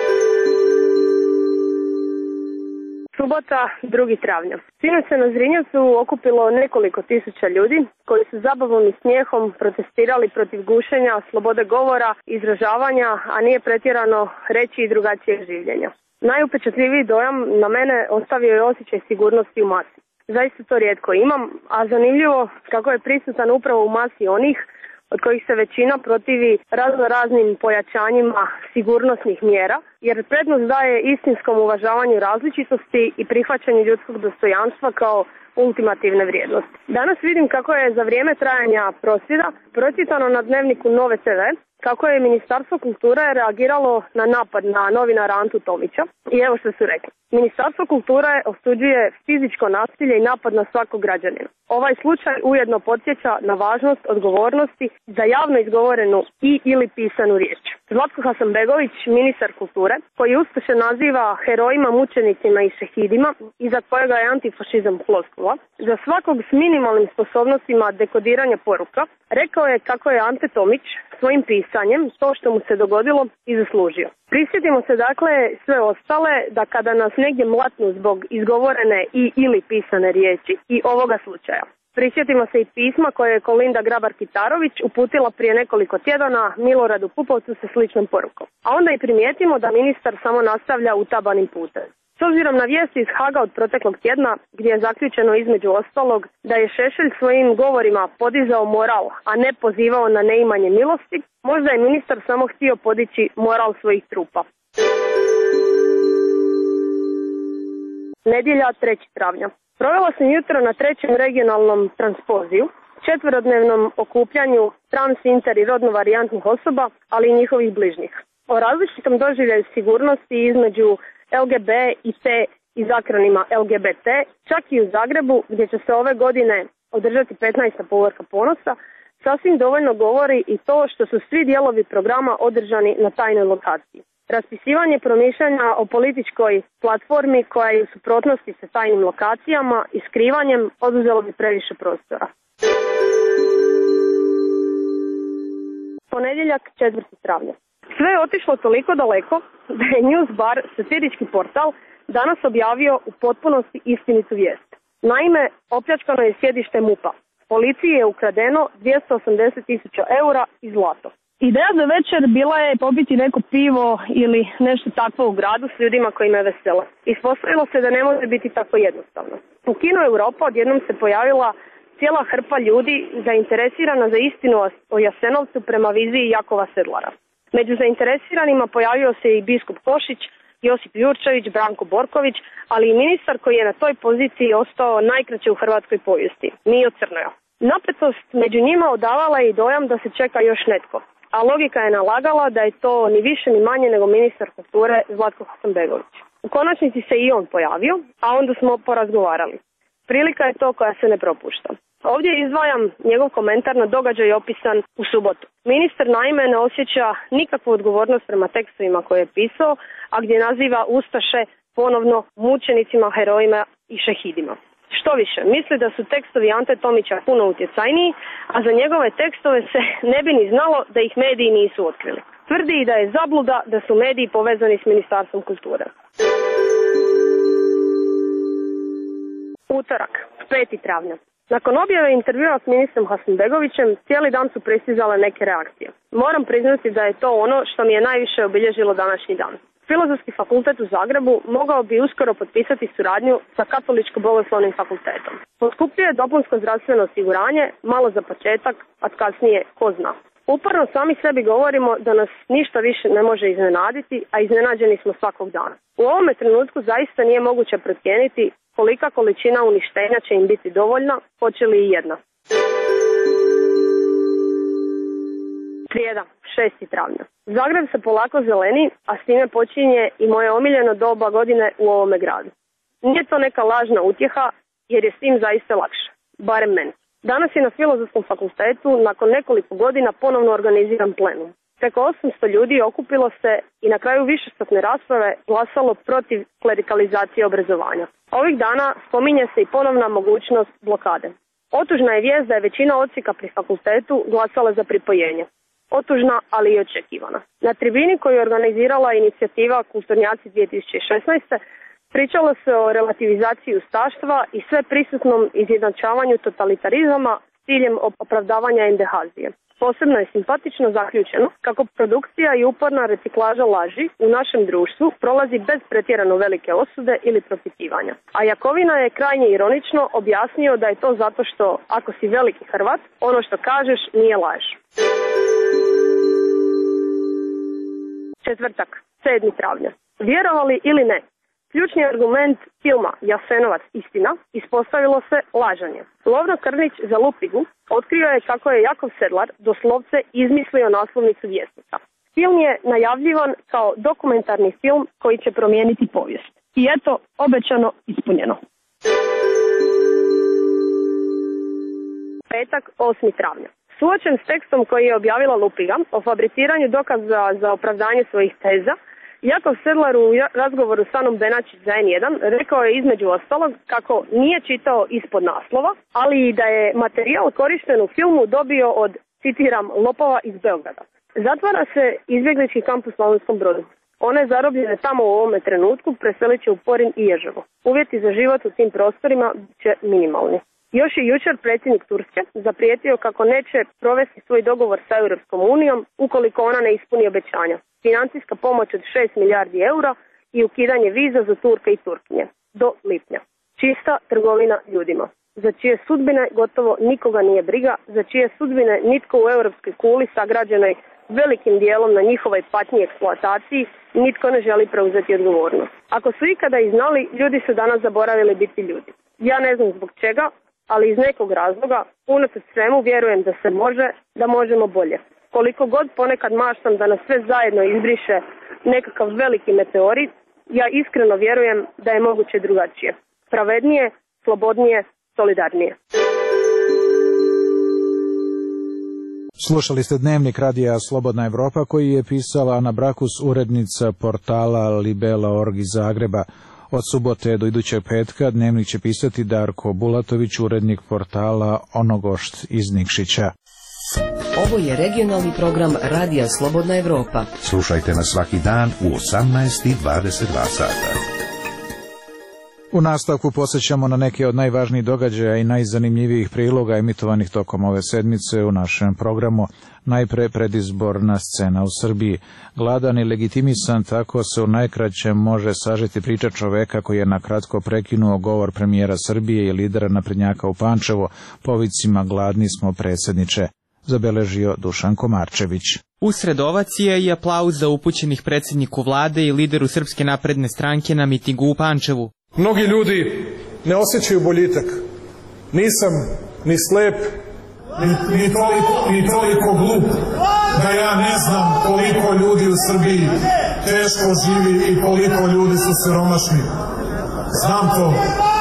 Subota, 2. travnja. Sinoć se na Zrinjevcu okupilo nekoliko tisuća ljudi koji su zabavom i smijehom protestirali protiv gušenja slobode govora, izražavanja, a nije pretjerano reći i drugačije življenja. Najupečatljiviji dojam na mene ostavio je osjećaj sigurnosti u masi. Zaista to rijetko imam, a zanimljivo kako je prisutan upravo u masi onih od kojih se većina protivi raznim pojačanjima sigurnosnih mjera, jer prednost daje istinskom uvažavanju različitosti i prihvaćanju ljudskog dostojanstva kao ultimativne vrijednosti. Danas vidim kako je za vrijeme trajanja prosvjeda pročitano na dnevniku Nove TV kako je Ministarstvo kulture reagiralo na napad na novinara Antu Tomića i evo što su rekli. Ministarstvo kulture osuđuje fizičko nasilje i napad na svakog građanina. Ovaj slučaj ujedno podsjeća na važnost odgovornosti za javno izgovorenu i ili pisanu riječ. Zlatko Hasanbegović, ministar kulture, koji ustaše naziva herojima, mučenicima i šehidima i za kojega je antifašizam floskula, za svakog s minimalnim sposobnostima dekodiranja poruka, rekao je kako je Ante Tomić svojim pisanjem to što mu se dogodilo i zaslužio. Prisjetimo se dakle sve ostale da kada nas negdje mlatnu zbog izgovorene i ili pisane riječi i ovoga slučaja. Prisjetimo se i pisma koje je Kolinda Grabar-Kitarović uputila prije nekoliko tjedana Miloradu Pupovcu sa sličnom porukom. A onda i primijetimo da ministar samo nastavlja utabanim putem. S obzirom na vijesti iz Haga od proteklog tjedna, gdje je zaključeno između ostalog da je Šešelj svojim govorima podizao moral, a ne pozivao na neimanje milosti, možda je ministar samo htio podići moral svojih trupa. Nedjelja, 3. travnja. Provela sam jutro na 3. regionalnom transpoziju, 4-dnevnom okupljanju trans, inter i rodno varijantnih osoba, ali i njihovih bližnjih. O različitom doživljaju sigurnosti između LGB i T iz akronima LGBT, čak i u Zagrebu, gdje će se ove godine održati 15. povorka ponosa, sasvim dovoljno govori i to što su svi dijelovi programa održani na tajnoj lokaciji. Raspisivanje promišljanja o političkoj platformi koja je u suprotnosti sa tajnim lokacijama i skrivanjem oduzelo bi previše prostora. Ponedjeljak, 4. travnja. Sve je otišlo toliko daleko da je Newsbar, satirički portal, danas objavio u potpunosti istinitu vijest. Naime, opljačkano je sjedište MUP-a. Policiji je ukradeno 280.000 eura i zlato. Ideja za večer bila je popiti neko pivo ili nešto takvo u gradu s ljudima koji me vesele. Ispostavilo se da ne može biti tako jednostavno. U kinu Europa odjednom se pojavila cijela hrpa ljudi zainteresirana za istinu o Jasenovcu prema viziji Jakova Sedlara. Među zainteresiranima pojavio se i biskup Košić Josip Jurčević, Branko Borković, ali i ministar koji je na toj poziciji ostao najkraće u hrvatskoj povijesti, Mijo Crnoja. Napetost među njima odavala je i dojam da se čeka još netko, a logika je nalagala da je to ni više ni manje nego ministar kulture Zlatko Hasanbegović. U konačnici se i on pojavio, a onda smo porazgovarali. Prilika je to koja se ne propušta. Ovdje izdvajam njegov komentar na događaj opisan u subotu. Ministar naime ne osjeća nikakvu odgovornost prema tekstovima koje je pisao, a gdje naziva ustaše ponovno mučenicima, herojima i šehidima. Što više, misli da su tekstovi Ante Tomića puno utjecajniji, a za njegove tekstove se ne bi ni znalo da ih mediji nisu otkrili. Tvrdi i da je zabluda da su mediji povezani s Ministarstvom kulture. Utorak, 5. travnja. Nakon objave intervjua s ministrom Hasanbegovićem, cijeli dan su pristizale neke reakcije. Moram priznati da je to ono što mi je najviše obilježilo današnji dan. Filozofski fakultet u Zagrebu mogao bi uskoro potpisati suradnju sa Katoličko-bogoslovnim fakultetom. Poskupljuje dopunsko zdravstveno osiguranje, malo za početak, a kasnije ko zna. Uporno sami sebi govorimo da nas ništa više ne može iznenaditi, a iznenađeni smo svakog dana. U ovome trenutku zaista nije moguće procijeniti kolika količina uništenja će im biti dovoljna, hoće li i jedna. Srijeda, 6. travnja. Zagreb se polako zeleni, a s time počinje i moje omiljeno doba godine u ovome gradu. Nije to neka lažna utjeha, jer je s tim zaista lakše, barem meni. Danas je na Filozofskom fakultetu nakon nekoliko godina ponovno organiziran plenum. Preko 800 ljudi okupilo se i na kraju višesatne rasprave glasalo protiv klerikalizacije obrazovanja. Ovih dana spominje se i ponovna mogućnost blokade. Otužna je vijest da je većina odsjeka pri fakultetu glasala za pripojenje. Otužna, ali i očekivana. Na tribini koju je organizirala inicijativa Kulturnjaci 2016. pričalo se o relativizaciji ustaštva i sve prisutnom izjednačavanju totalitarizama s ciljem opravdavanja endehazije. Posebno je simpatično zaključeno kako produkcija i uporna reciklaža laži u našem društvu prolazi bez pretjerano velike osude ili propitivanja. A Jakovina je krajnje ironično objasnio da je to zato što ako si veliki Hrvat, ono što kažeš nije laž. Četvrtak, 7. travnja. Vjerovali ili ne, ključni argument filma Jasenovac istina ispostavilo se lažanje. Lovro Krnić za Lupigu otkrio je kako je Jakov Sedlar doslovce izmislio naslovnicu Vjesnika. Film je najavljivan kao dokumentarni film koji će promijeniti povijest. I eto, obećano, ispunjeno. Petak, 8. travnja. Suočen s tekstom koji je objavila Lupiga o fabriciranju dokaza za opravdanje svojih teza, Jakov Sedlar u razgovoru s Anom Benačić za N1 rekao je između ostalog kako nije čitao ispod naslova, ali i da je materijal korišten u filmu dobio od, citiram, lopova iz Beograda. Zatvara se izbjeglički kamp u Slavonskom Brodu. One zarobljene tamo u ovome trenutku preselit će u Porin i Ježevo. Uvjeti za život u tim prostorima će minimalni. Još je jučer predsjednik Turske zaprijetio kako neće provesti svoj dogovor sa Europskom unijom ukoliko ona ne ispuni obećanja. Financijska pomoć od 6 milijardi eura i ukidanje viza za Turke i Turkinje do lipnja. Čista trgovina ljudima, za čije sudbine gotovo nikoga nije briga, za čije sudbine nitko u europskoj kuli sagrađenoj velikim dijelom na njihovoj patnji i eksploataciji nitko ne želi preuzeti odgovornost. Ako su ikada i znali, ljudi su danas zaboravili biti ljudi. Ja ne znam zbog čega, ali iz nekog razloga, unatoč svemu vjerujem da se može, da možemo bolje. Koliko god ponekad maštam da nas sve zajedno izbriše nekakav veliki meteorit, ja iskreno vjerujem da je moguće drugačije. Pravednije, slobodnije, solidarnije. Slušali ste dnevnik radija Slobodna Evropa koji je pisala Ana Brakus, urednica portala Libela.org iz Zagreba. Od subote do idućeg petka dnevnik će pisati Darko Bulatović, urednik portala Onogošt iz Nikšića. Ovo je regionalni program Radija Slobodna Evropa. Slušajte nas svaki dan u 18:22 sata. U nastavku posjećamo na neke od najvažnijih događaja i najzanimljivijih priloga emitovanih tokom ove sedmice u našem programu. Najpre predizborna scena u Srbiji. Gladan i legitimisan, tako se u najkraćem može sažeti priča čoveka koji je nakratko prekinuo govor premijera Srbije i lidera naprednjaka u Pančevu povicima gladni smo predsjedniče. zabeležio Dušan Komarčević. Usred ovacije i aplauza upućenih predsjedniku vlade i lideru Srpske napredne stranke na mitingu u Pančevu. Mnogi ljudi ne osjećaju boljitak. Nisam ni slep, ni toliko glup da ja ne znam koliko ljudi u Srbiji teško živi i koliko ljudi su siromašni. Znam to.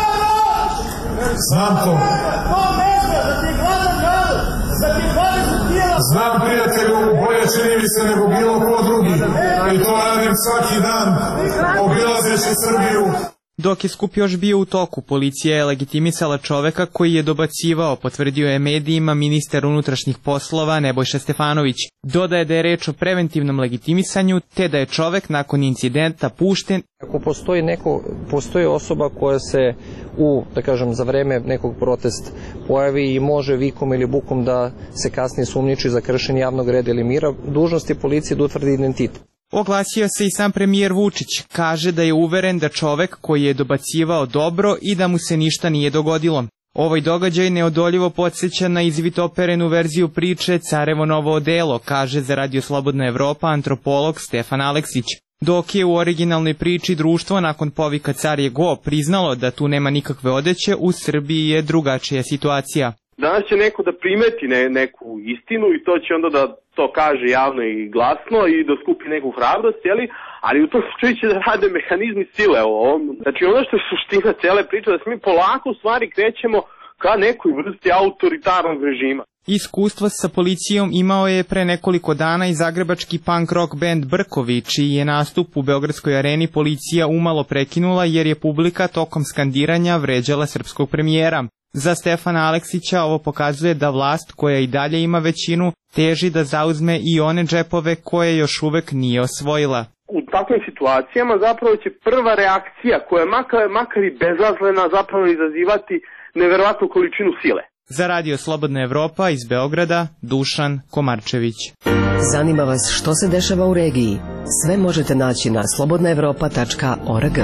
Znam, prijatelju, bolje čini mi se nego bilo ko drugi. I to radim svaki dan, obilazeći Srbiju. Dok je skup još bio u toku, policija je legitimisala čoveka koji je dobacivao, potvrdio je medijima ministar unutrašnjih poslova Nebojša Stefanović. Dodaje da je reč o preventivnom legitimisanju, te da je čovek nakon incidenta pušten. Ako postoji osoba koja se za vreme nekog protesta pojavi i može vikom ili bukom da se kasnije sumnjiči za kršenje javnog reda ili mira, dužnost je policije da utvrdi identitet. Oglasio se i sam premijer Vučić, kaže da je uveren da čovek koji je dobacivao dobro i da mu se ništa nije dogodilo. Ovaj događaj neodoljivo podsjeća na izvitoperenu verziju priče Carevo novo odelo, kaže za Radio Slobodna Evropa antropolog Stefan Aleksić. Dok je u originalnoj priči društvo nakon povika Car je go priznalo da tu nema nikakve odeće, u Srbiji je drugačija situacija. Danas će neko da primeti neku istinu i to će onda da to kaže javno i glasno i da skupi neku hrabrost, ali u tom slučaju će da rade mehanizmi sile. Znači ono što je suština cele priče, da se mi polako u stvari krećemo ka nekoj vrsti autoritarnog režima. Iskustvo sa policijom imao je pre nekoliko dana i zagrebački punk rock band Brkovi, čiji je nastup u Beogradskoj areni policija umalo prekinula jer je publika tokom skandiranja vređala srpskog premijera. Za Stefana Aleksića ovo pokazuje da vlast, koja i dalje ima većinu, teži da zauzme i one džepove koje još uvek nije osvojila. U takvim situacijama zapravo će prva reakcija, koja je makar i bezazlena, zapravo izazivati neverovatnu količinu sile. Za Radio Slobodna Evropa iz Beograda, Dušan Komarčević. Zanima vas što se dešava u regiji? Sve možete naći na slobodnaevropa.org.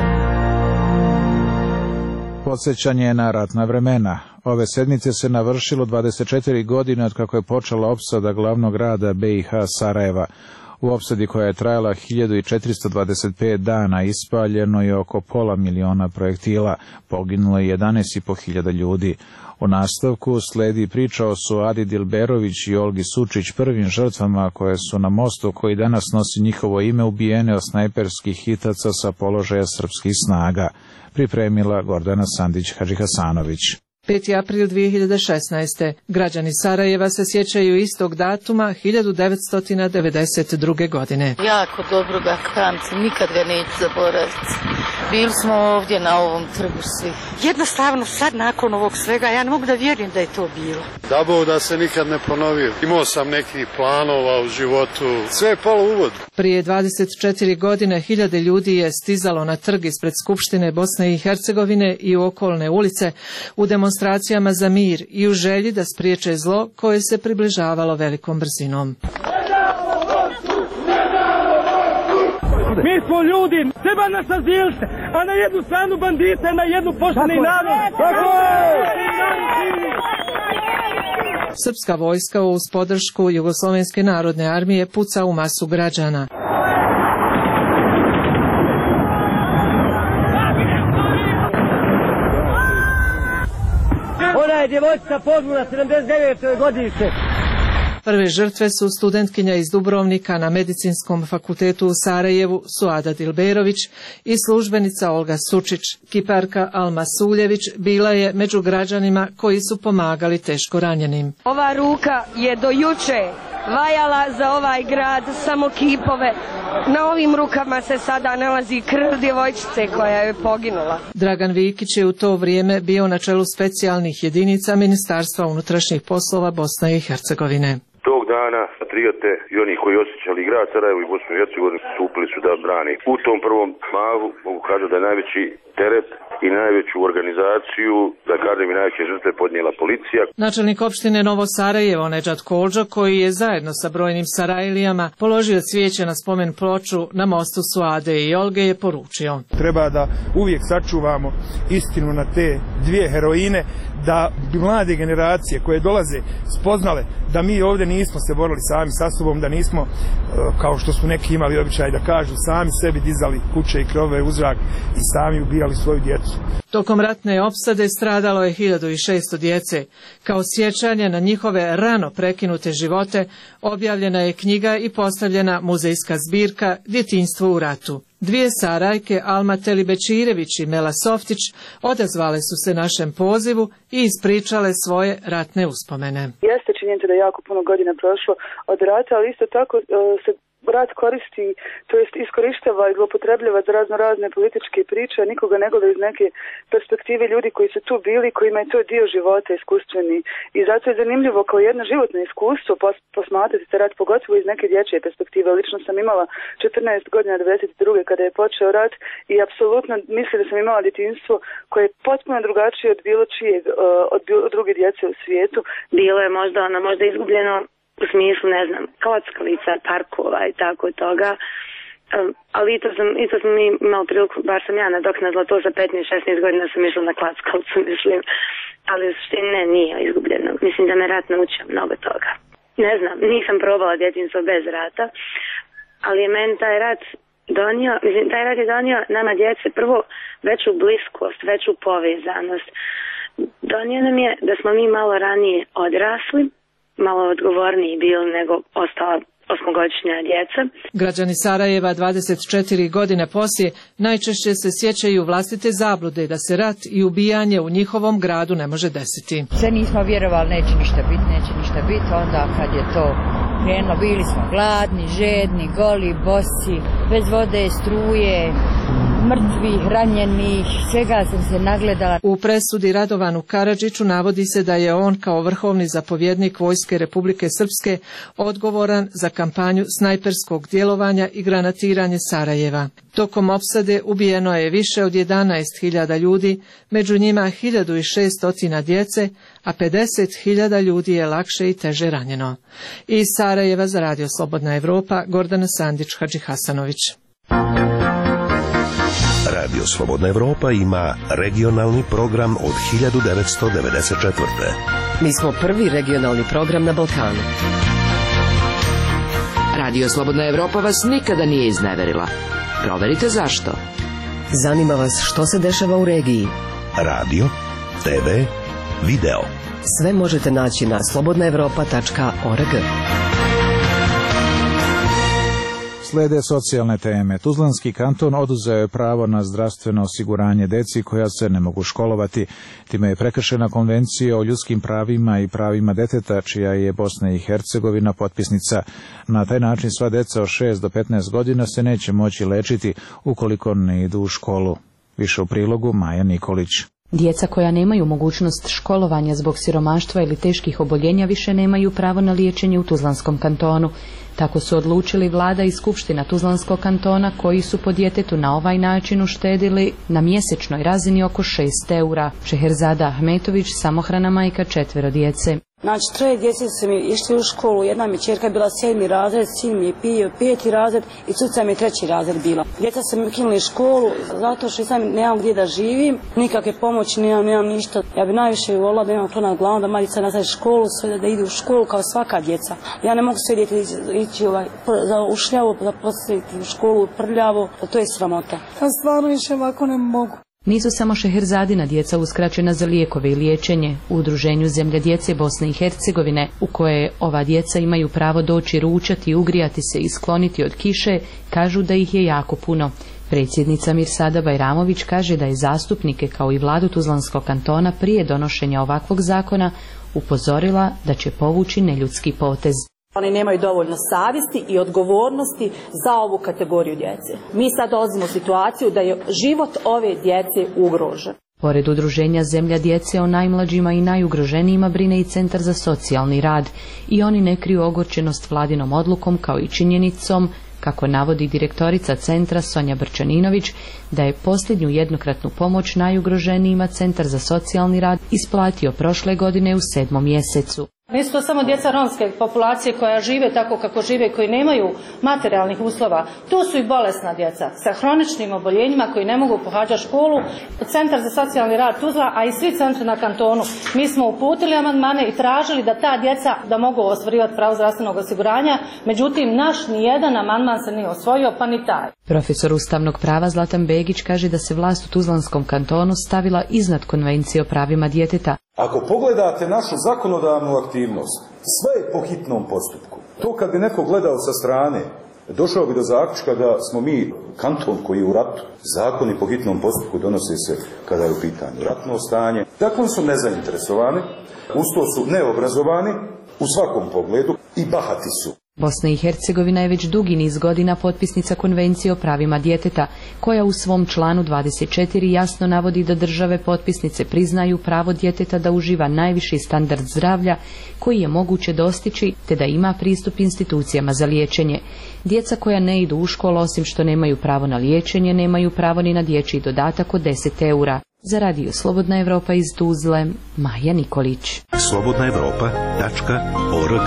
Podsjećanje na ratna vremena. Ove sedmice se navršilo 24 godine od kako je počela opsada glavnog grada BiH Sarajeva. U opsadi koja je trajala 1425 dana ispaljeno je oko 500.000 projektila, poginulo je 11.500 ljudi. U nastavku sledi priča o Suadi Dilberović i Olgi Sučić, prvim žrtvama koje su na mostu koji danas nosi njihovo ime ubijene od snajperskih hitaca sa položaja srpskih snaga. Pripremila Gordana Sandić-Hadžihasanović. 5. april 2016. Građani Sarajeva se sjećaju istog datuma 1992. godine. Jako dobro ga pamtim, nikad ga neću zaboraviti. Bili smo ovdje na ovom trgu svi. Jednostavno sad nakon ovog svega ja ne mogu da vjerujem da je to bilo. Dabo da se nikad ne ponovio. Imao sam nekih planova u životu. Sve je palo u vodu. Prije 24 godine 1000 ljudi je stizalo na trg ispred Skupštine Bosne i Hercegovine i u okolne ulice u demonstracijama za mir i u želji da spriječe zlo koje se približavalo velikom brzinom. Mi smo ljudi, treba nas azilite, a na jednu stranu bandite, na jednu pošteni narod. Srpska vojska uz podršku Jugoslovenske narodne armije puca u masu građana. Ona je djevojčica poginula 79. godište. Prve žrtve su studentkinja iz Dubrovnika na Medicinskom fakultetu u Sarajevu Suada Dilberović i službenica Olga Sučić. Kiparka Alma Suljević bila je među građanima koji su pomagali teško ranjenim. Ova ruka je do juče vajala za ovaj grad samo kipove. Na ovim rukama se sada nalazi krv djevojčice koja je poginula. Dragan Vikić je u to vrijeme bio na čelu specijalnih jedinica Ministarstva unutrašnjih poslova Bosne i Hercegovine. Tog dana na patriote i oni koji osjećali grad Sarajevo i Bosnu i Hercegovinu stupili su da brani. U tom prvom mahu mogu kazati da je najveći teret i najveću organizaciju, da kažem i najveće žrtve podnijela policija. Načelnik opštine Novo Sarajevo, Nedžad Koldžo, koji je zajedno sa brojnim Sarajlijama položio cvijeće na spomen ploču na mostu Suade i Olge, je poručio: treba da uvijek sačuvamo istinu na te dvije heroine, da bi mlade generacije koje dolaze spoznale da mi ovdje nismo se borili sami sa sobom, da nismo, kao što su neki imali običaj da kažu, sami sebi dizali kuće i krovove u zrak i sami ubijali svoju djecu. Tokom ratne opsade stradalo je 1600 djece. Kao sjećanje na njihove rano prekinute živote objavljena je knjiga i postavljena muzejska zbirka Djetinjstvo u ratu. Dvije Sarajke, Alma Telibečirević i Mela Softić, odazvale su se našem pozivu i ispričale svoje ratne uspomene. Jeste činjenica da je jako puno godina prošlo od rata, ali isto tako se rat koristi, to jest iskorištava i zloupotrebljava za razne političke priče, a nikoga ne gleda iz neke perspektive ljudi koji su tu bili, kojima je to dio života iskustveni. I zato je zanimljivo kao jedno životno iskustvo posmatrati se rat, pogotovo iz neke dječje perspektive. Lično sam imala 14 godina 92. kada je počeo rat i apsolutno mislim da sam imala djetinjstvo koje je potpuno drugačije od bilo čijeg, od druge djece u svijetu. Bilo je možda izgubljeno u smislu, ne znam, kockalica, parkova i tako toga, ali i to smo mi imali priliku, bar sam ja nadoknadila to za 15-16 godina sam išla na klackalicu, mislim, ali u suštini nije izgubljeno. Mislim da me rat naučio mnogo toga. Ne znam, nisam probala djetinjstvo bez rata, ali je meni taj rat donio nama djece prvo veću bliskost, veću povezanost. Donio nam je da smo mi malo ranije odrasli, malo odgovorniji bili nego ostala osmogodišnja djeca. Građani Sarajeva 24 godine poslije najčešće se sjećaju vlastite zablude da se rat i ubijanje u njihovom gradu ne može desiti. Sve nismo vjerovali neće ništa biti, onda kad je to krenulo bili smo gladni, žedni, goli, bosi, bez vode, struje, mrtvih, ranjenih, svega sam se nagledala. U presudi Radovanu Karadžiću navodi se da je on kao vrhovni zapovjednik Vojske Republike Srpske odgovoran za kampanju snajperskog djelovanja i granatiranje Sarajeva. Tokom opsade ubijeno je više od 11.000 ljudi, među njima 1.600 djece, a 50.000 ljudi je lakše i teže ranjeno. Iz Sarajeva za Radio Slobodna Evropa, Gordana Sandić, Hadžihasanović. Radio Slobodna Evropa ima regionalni program od 1994. Mi smo prvi regionalni program na Balkanu. Radio Slobodna Evropa vas nikada nije izneverila. Proverite zašto. Zanima vas što se dešava u regiji. Radio, TV, video. Sve možete naći na slobodnaevropa.org. Slede socijalne teme. Tuzlanski kanton oduzeo je pravo na zdravstveno osiguranje deci koja se ne mogu školovati. Time je prekršena konvencija o ljudskim pravima i pravima deteta, čija je Bosna i Hercegovina potpisnica. Na taj način sva deca od 6 do 15 godina se neće moći lečiti ukoliko ne idu u školu. Više u prilogu Maja Nikolić. Djeca koja nemaju mogućnost školovanja zbog siromaštva ili teških oboljenja više nemaju pravo na liječenje u Tuzlanskom kantonu. Tako su odlučili vlada i skupština Tuzlanskog kantona, koji su po djetetu na ovaj način uštedili na mjesečnoj razini oko 6 eura. Šeherzada Ahmetović, samohrana majka 4 djece. Znači, 3 djece su mi išli u školu, jedna mi ćerka je bila 7. razred, sin mi je pio 5. razred i cuca mi je 3. razred bila. Djeca su mi ukinuli školu zato što sam nemam gdje da živim, nikakve pomoći nemam ništa. Ja bi najviše volila da imam to nad glavom, da Marica nastavi školu, sve da idu u školu kao svaka djeca. Ja ne mogu sve djeti ići za ušljavo, da postaviti u školu prljavo, to je sramota. Ja stvarno više ovako ne mogu. Nisu samo Šeherzadina djeca uskraćena za lijekove i liječenje. U udruženju Zemlja djece Bosne i Hercegovine, u koje ova djeca imaju pravo doći ručati, ugrijati se i skloniti od kiše, kažu da ih je jako puno. Predsjednica Mirsada Bajramović kaže da je zastupnike kao i vladu Tuzlanskog kantona prije donošenja ovakvog zakona upozorila da će povući neljudski potez. Oni nemaju dovoljno savjesti i odgovornosti za ovu kategoriju djece. Mi sad dolazimo u situaciju da je život ove djece ugrožen. Pored udruženja Zemlja djece, o najmlađima i najugroženijima brine i Centar za socijalni rad i oni ne kriju ogorčenost vladinom odlukom kao i činjenicom, kako navodi direktorica centra Sonja Brčaninović, da je posljednju jednokratnu pomoć najugroženijima Centar za socijalni rad isplatio prošle godine u 7. mjesecu. Nisu to samo djeca romske populacije koja žive tako kako žive, koji nemaju materijalnih uslova. Tu su i bolesna djeca sa hroničnim oboljenjima koji ne mogu pohađati školu. Centar za socijalni rad Tuzla, a i svi centri na kantonu, mi smo uputili amandmane i tražili da ta djeca da mogu ostvarivati pravo zdravstvenog osiguranja. Međutim, naš nijedan amandman se nije osvojio, pa ni taj. Profesor ustavnog prava Zlatan Begić kaže da se vlast u Tuzlanskom kantonu stavila iznad Konvencije o pravima djeteta. Ako pogledate našu zakonodavnu aktivnost, sve je po hitnom postupku. To kad bi neko gledao sa strane, došao bi do zaključka da smo mi kanton koji je u ratu. Zakoni po hitnom postupku donose se kada je u pitanju ratno stanje. Dakle, su nezainteresovani, usto su neobrazovani u svakom pogledu i bahati su. Bosna i Hercegovina je već dugi niz godina potpisnica Konvencije o pravima djeteta, koja u svom članu 24 jasno navodi da države potpisnice priznaju pravo djeteta da uživa najviši standard zdravlja koji je moguće dostići, te da ima pristup institucijama za liječenje. Djeca koja ne idu u školu, osim što nemaju pravo na liječenje, nemaju pravo ni na dječji dodatak od 10 eura. Za radio Slobodna Evropa iz Tuzle, Maja Nikolić. slobodnaevropa.org.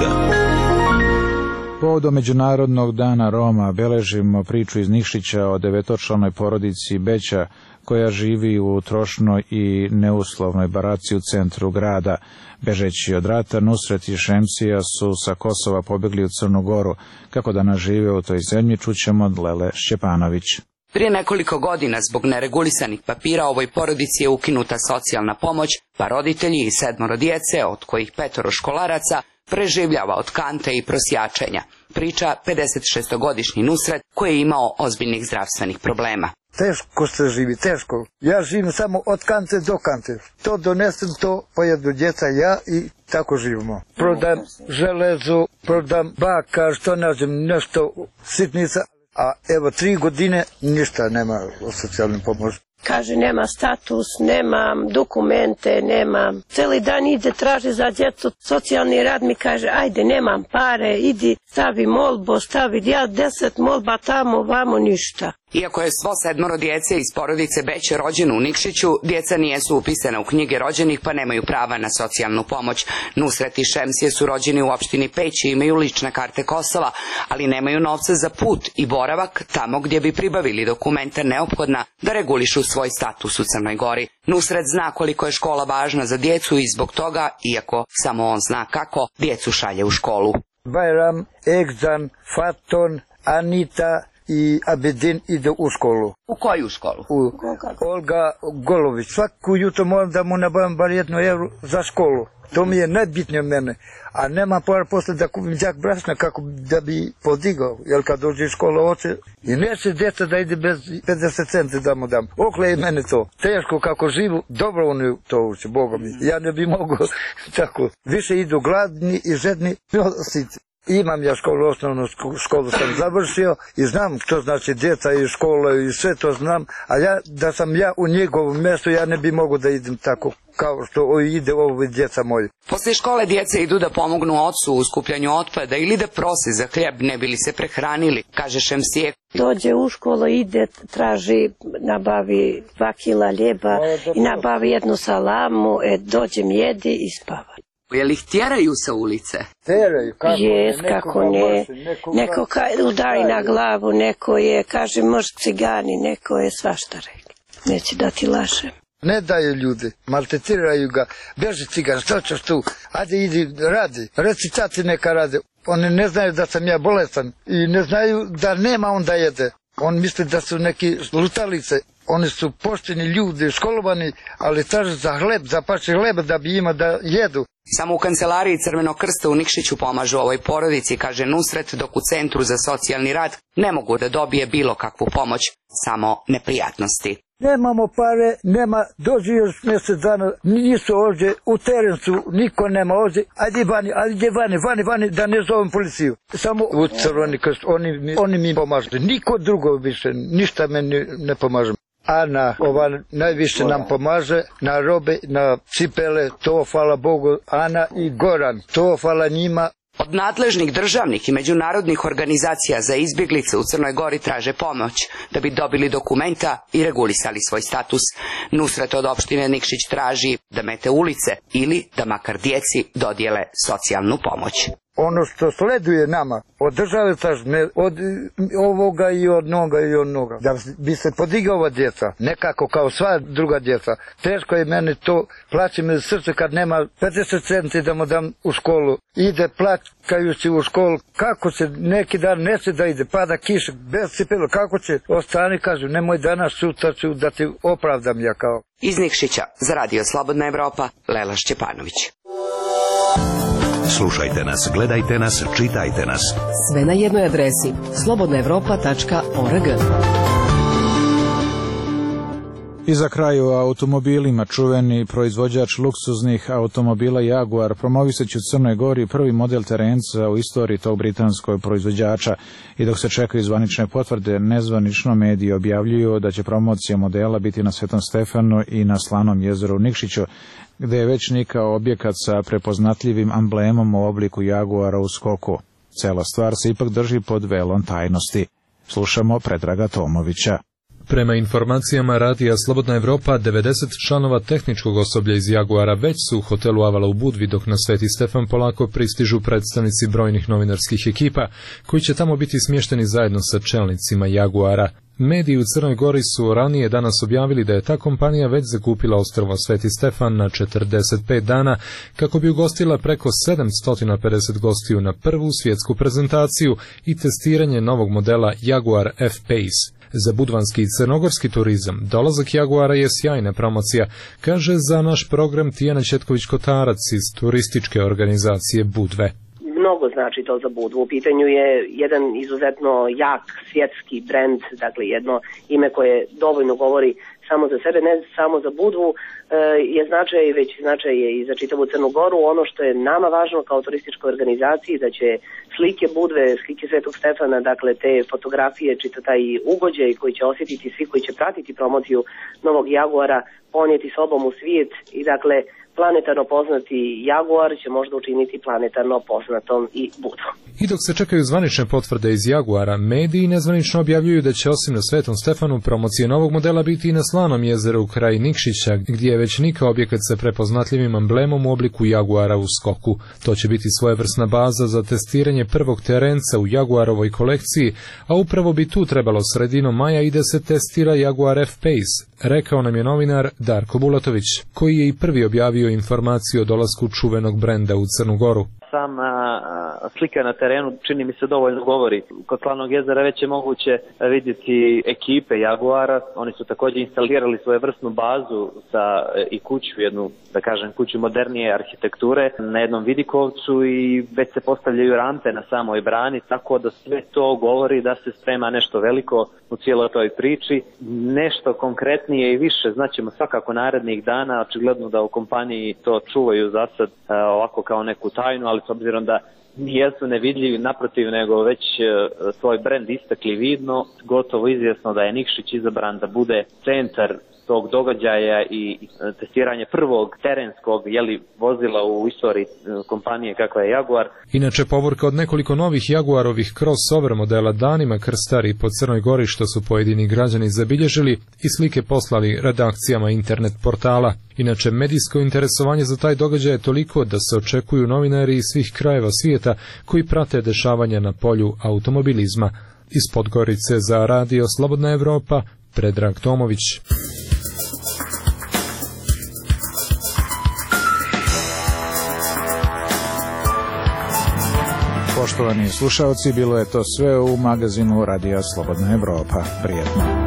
Povodom Međunarodnog dana Roma beležimo priču iz Nikšića o 9-članoj porodici Beća koja živi u trošnoj i neuslovnoj baraci u centru grada. Bežeći od rata, Nusret i Šemsija su sa Kosova pobjegli u Crnu Goru. Kako danas žive u toj zemlji, čućemo od Lele Šćepanović. Prije nekoliko godina zbog neregulisanih papira ovoj porodici je ukinuta socijalna pomoć, pa roditelji i 7 djece, od kojih 5 školaraca, preživljava od kante i prosjačenja. Priča 56-godišnji Nusret koji je imao ozbiljnih zdravstvenih problema. Teško se živi, teško. Ja živim samo od kante do kante. To donesem, to pojedu djeca, ja i tako živimo. Prodam železu, prodam bakar, što nađem nešto sitnica. A evo 3 godine ništa nema o socijalnoj pomoći. Kaže, nema status, nemam dokumente, nemam. Cijeli dan ide, traži za djecu. Socijalni rad mi kaže, ajde, nemam pare, idi, stavi molbu, stavi ja 10 molba tamo, vamo ništa. Iako je svo 7 djece iz porodice Beće rođeno u Nikšiću, djeca nijesu upisana u knjige rođenih pa nemaju prava na socijalnu pomoć. Nusret i Šemsije su rođeni u opštini Peć i imaju lične karte Kosova, ali nemaju novca za put i boravak tamo gdje bi pribavili dokumenta neophodna da regulišu svoj status u Crnoj Gori. Nusret zna koliko je škola važna za djecu i zbog toga, iako samo on zna kako, djecu šalje u školu. Bajram, Egzan, Faton, Anita i Abedin ide u školu. U koju školu? Olga Golović. Svaku jutro moram da mu nabavim bar 1 euro za školu. To mi je najbitnije od mene. A nema para posle da kupim đak brašna kako da bi podigao. Jer kad dođe iz škola oče i neće djeca da ide bez 50 centi da mu dam. Okle je mene to. Teško kako živu, dobro oni to uče, Boga mi. Ja ne bi mogao tako. Više idu gladni i žedni. Imam ja školu, osnovnu školu sam završio i znam što znači djeca i škola i sve to znam, a da sam ja u njegovom mjestu, ja ne bi mogao da idem tako kao što ide ovo djeca moji. Poslije škole djeca idu da pomognu ocu u skupljanju otpada ili da prose za hljeb ne bi li se prehranili, kaže Šemsije. Dođe u školu, ide, traži, nabavi 2 kila ljeba i nabavi 1 salamu, dođem, jedi i spava. Je li ih tjeraju sa ulice? Tjeraju, kako Jes, kako ne. Neko udari na glavu, neko je, kaže, može cigani, neko je svašta rekli. Neće da ti lažem. Ne daju ljudi, maltretiraju ga, beži cigan, što ćeš tu, ajde idi, radi, reci cati neka rade. Oni ne znaju da sam ja bolestan i ne znaju da nema on da jede. On misli da su neki lutalice. Oni su pošteni ljudi, školovani, ali traže za hleb, za pače hleba da bi ima da jedu. Samo u kancelariji Crvenog krsta u Nikšiću pomažu ovoj porodici, kaže Nusret, dok u Centru za socijalni rad ne mogu da dobije bilo kakvu pomoć, samo neprijatnosti. Nemamo pare, nema, dođi još mjesec dana, nisu ovdje, u terencu, niko nema ovdje, ajde vani, da ne zovem policiju. Samo u Crveni krst, oni mi pomažu, niko drugo više, ništa meni ne pomaže. Ana, najviše nam pomaže na robe, na cipele, to hvala Bogu, Ana i Goran, to hvala njima. Od nadležnih državnih i međunarodnih organizacija za izbjeglice u Crnoj Gori traže pomoć da bi dobili dokumenta i regulisali svoj status. Nusret od opštine Nikšić traži da mete ulice ili da makar djeci dodijele socijalnu pomoć. Ono što sleduje nama od države, od ovoga i od noga i od noga, da bi se podigao ova djeca, nekako kao sva druga djeca. Teško je meni to, plaći me srce kad nema 50 centi da mu dam u školu. Ide plakajući u školu, kako će neki dan neće da ide, pada kiša, bez cipela, kako će ostani, kažu, nemoj danas, sutra ću da ti opravdam ja kao. Iz Nikšića, za Radio Slobodna Evropa, Lela Šćepanović. Slušajte nas, gledajte nas, čitajte nas. Sve na jednoj adresi slobodnaevropa.org. I za kraj o automobilima. Čuveni proizvođač luksuznih automobila Jaguar promoviseći u Crnoj Gori prvi model terenca u istoriji tog britanskog proizvođača, i dok se čekaju zvanične potvrde, nezvanično mediji objavljuju da će promocija modela biti na Svetom Stefanu i na Slanom jezeru u Nikšiću, gde je već nikao objekat sa prepoznatljivim amblemom u obliku Jaguara u skoku. Cela stvar se ipak drži pod velom tajnosti. Slušamo Predraga Tomovića. Prema informacijama Radija Slobodna Evropa, 90 članova tehničkog osoblja iz Jaguara već su u hotelu Avala u Budvi, dok na Sveti Stefan polako pristižu predstavnici brojnih novinarskih ekipa, koji će tamo biti smješteni zajedno sa čelnicima Jaguara. Mediji u Crnoj Gori su ranije danas objavili da je ta kompanija već zakupila ostrvo Sveti Stefan na 45 dana kako bi ugostila preko 750 gostiju na prvu svjetsku prezentaciju i testiranje novog modela Jaguar F-Pace. Za budvanski i crnogorski turizam dolazak Jaguara je sjajna promocija, kaže za naš program Tijana Četković-Kotarac iz turističke organizacije Budve. Mnogo znači to za Budvu. U pitanju je jedan izuzetno jak svjetski brend, dakle jedno ime koje dovoljno govori samo za sebe, ne samo za Budvu, je značaj, već značaj je i za čitavu Crnu Goru. Ono što je nama važno kao turističkoj organizaciji, da će slike Budve, slike Svetog Stefana, dakle te fotografije, čita taj ugođaj koji će osjetiti svi koji će pratiti promociju novog Jaguara, ponijeti sobom u svijet i dakle planetarno poznati Jaguar će možda učiniti planetarno poznatom i Budvu. I dok se čekaju zvanične potvrde iz Jaguara, mediji nezvanično objavljuju da će osim na Svetom Stefanu promocije novog modela biti i na Slanom jezeru kraj Nikšića, gdje je već nikao objekat sa prepoznatljivim amblemom u obliku Jaguara u skoku. To će biti svojevrsna baza za testiranje prvog terenca u Jaguarovoj kolekciji, a upravo bi tu trebalo sredinom maja i da se testira Jaguar F-Pace, rekao nam je novinar Darko Bulatović, koji je i prvi objavio informaciju o dolasku čuvenog brenda u Crnu Goru. Sama slika na terenu čini mi se dovoljno govori. Kod Slanog jezera već je moguće vidjeti ekipe Jaguara. Oni su također instalirali svojevrsnu bazu i kuću, jednu, da kažem, kuću modernije arhitekture na jednom vidikovcu i već se postavljaju rampe na samoj brani, tako da sve to govori da se sprema nešto veliko u cijeloj toj priči. Nešto konkretnije i više znaćemo svakako narednih dana. Očigledno da u kompaniji to čuvaju za sad ovako kao neku tajnu, ali s obzirom da nijesu nevidljivi, naprotiv, nego već svoj brend istakli vidno, gotovo izvjesno da je Nikšić izabran da bude centar tog događaja i testiranje prvog terenskog vozila u istoriji kompanije kakva je Jaguar. Inače, povorka od nekoliko novih Jaguarovih crossover modela danima krstari po Crnoj Gori, što su pojedini građani zabilježili i slike poslali redakcijama internet portala. Inače, medijsko interesovanje za taj događaj je toliko da se očekuju novinari iz svih krajeva svijeta koji prate dešavanja na polju automobilizma. Iz Podgorice za Radio Slobodna Evropa, Predrag Tomović. Poštovani slušalci, bilo je to sve u magazinu Radio Slobodna Evropa. Prijetno.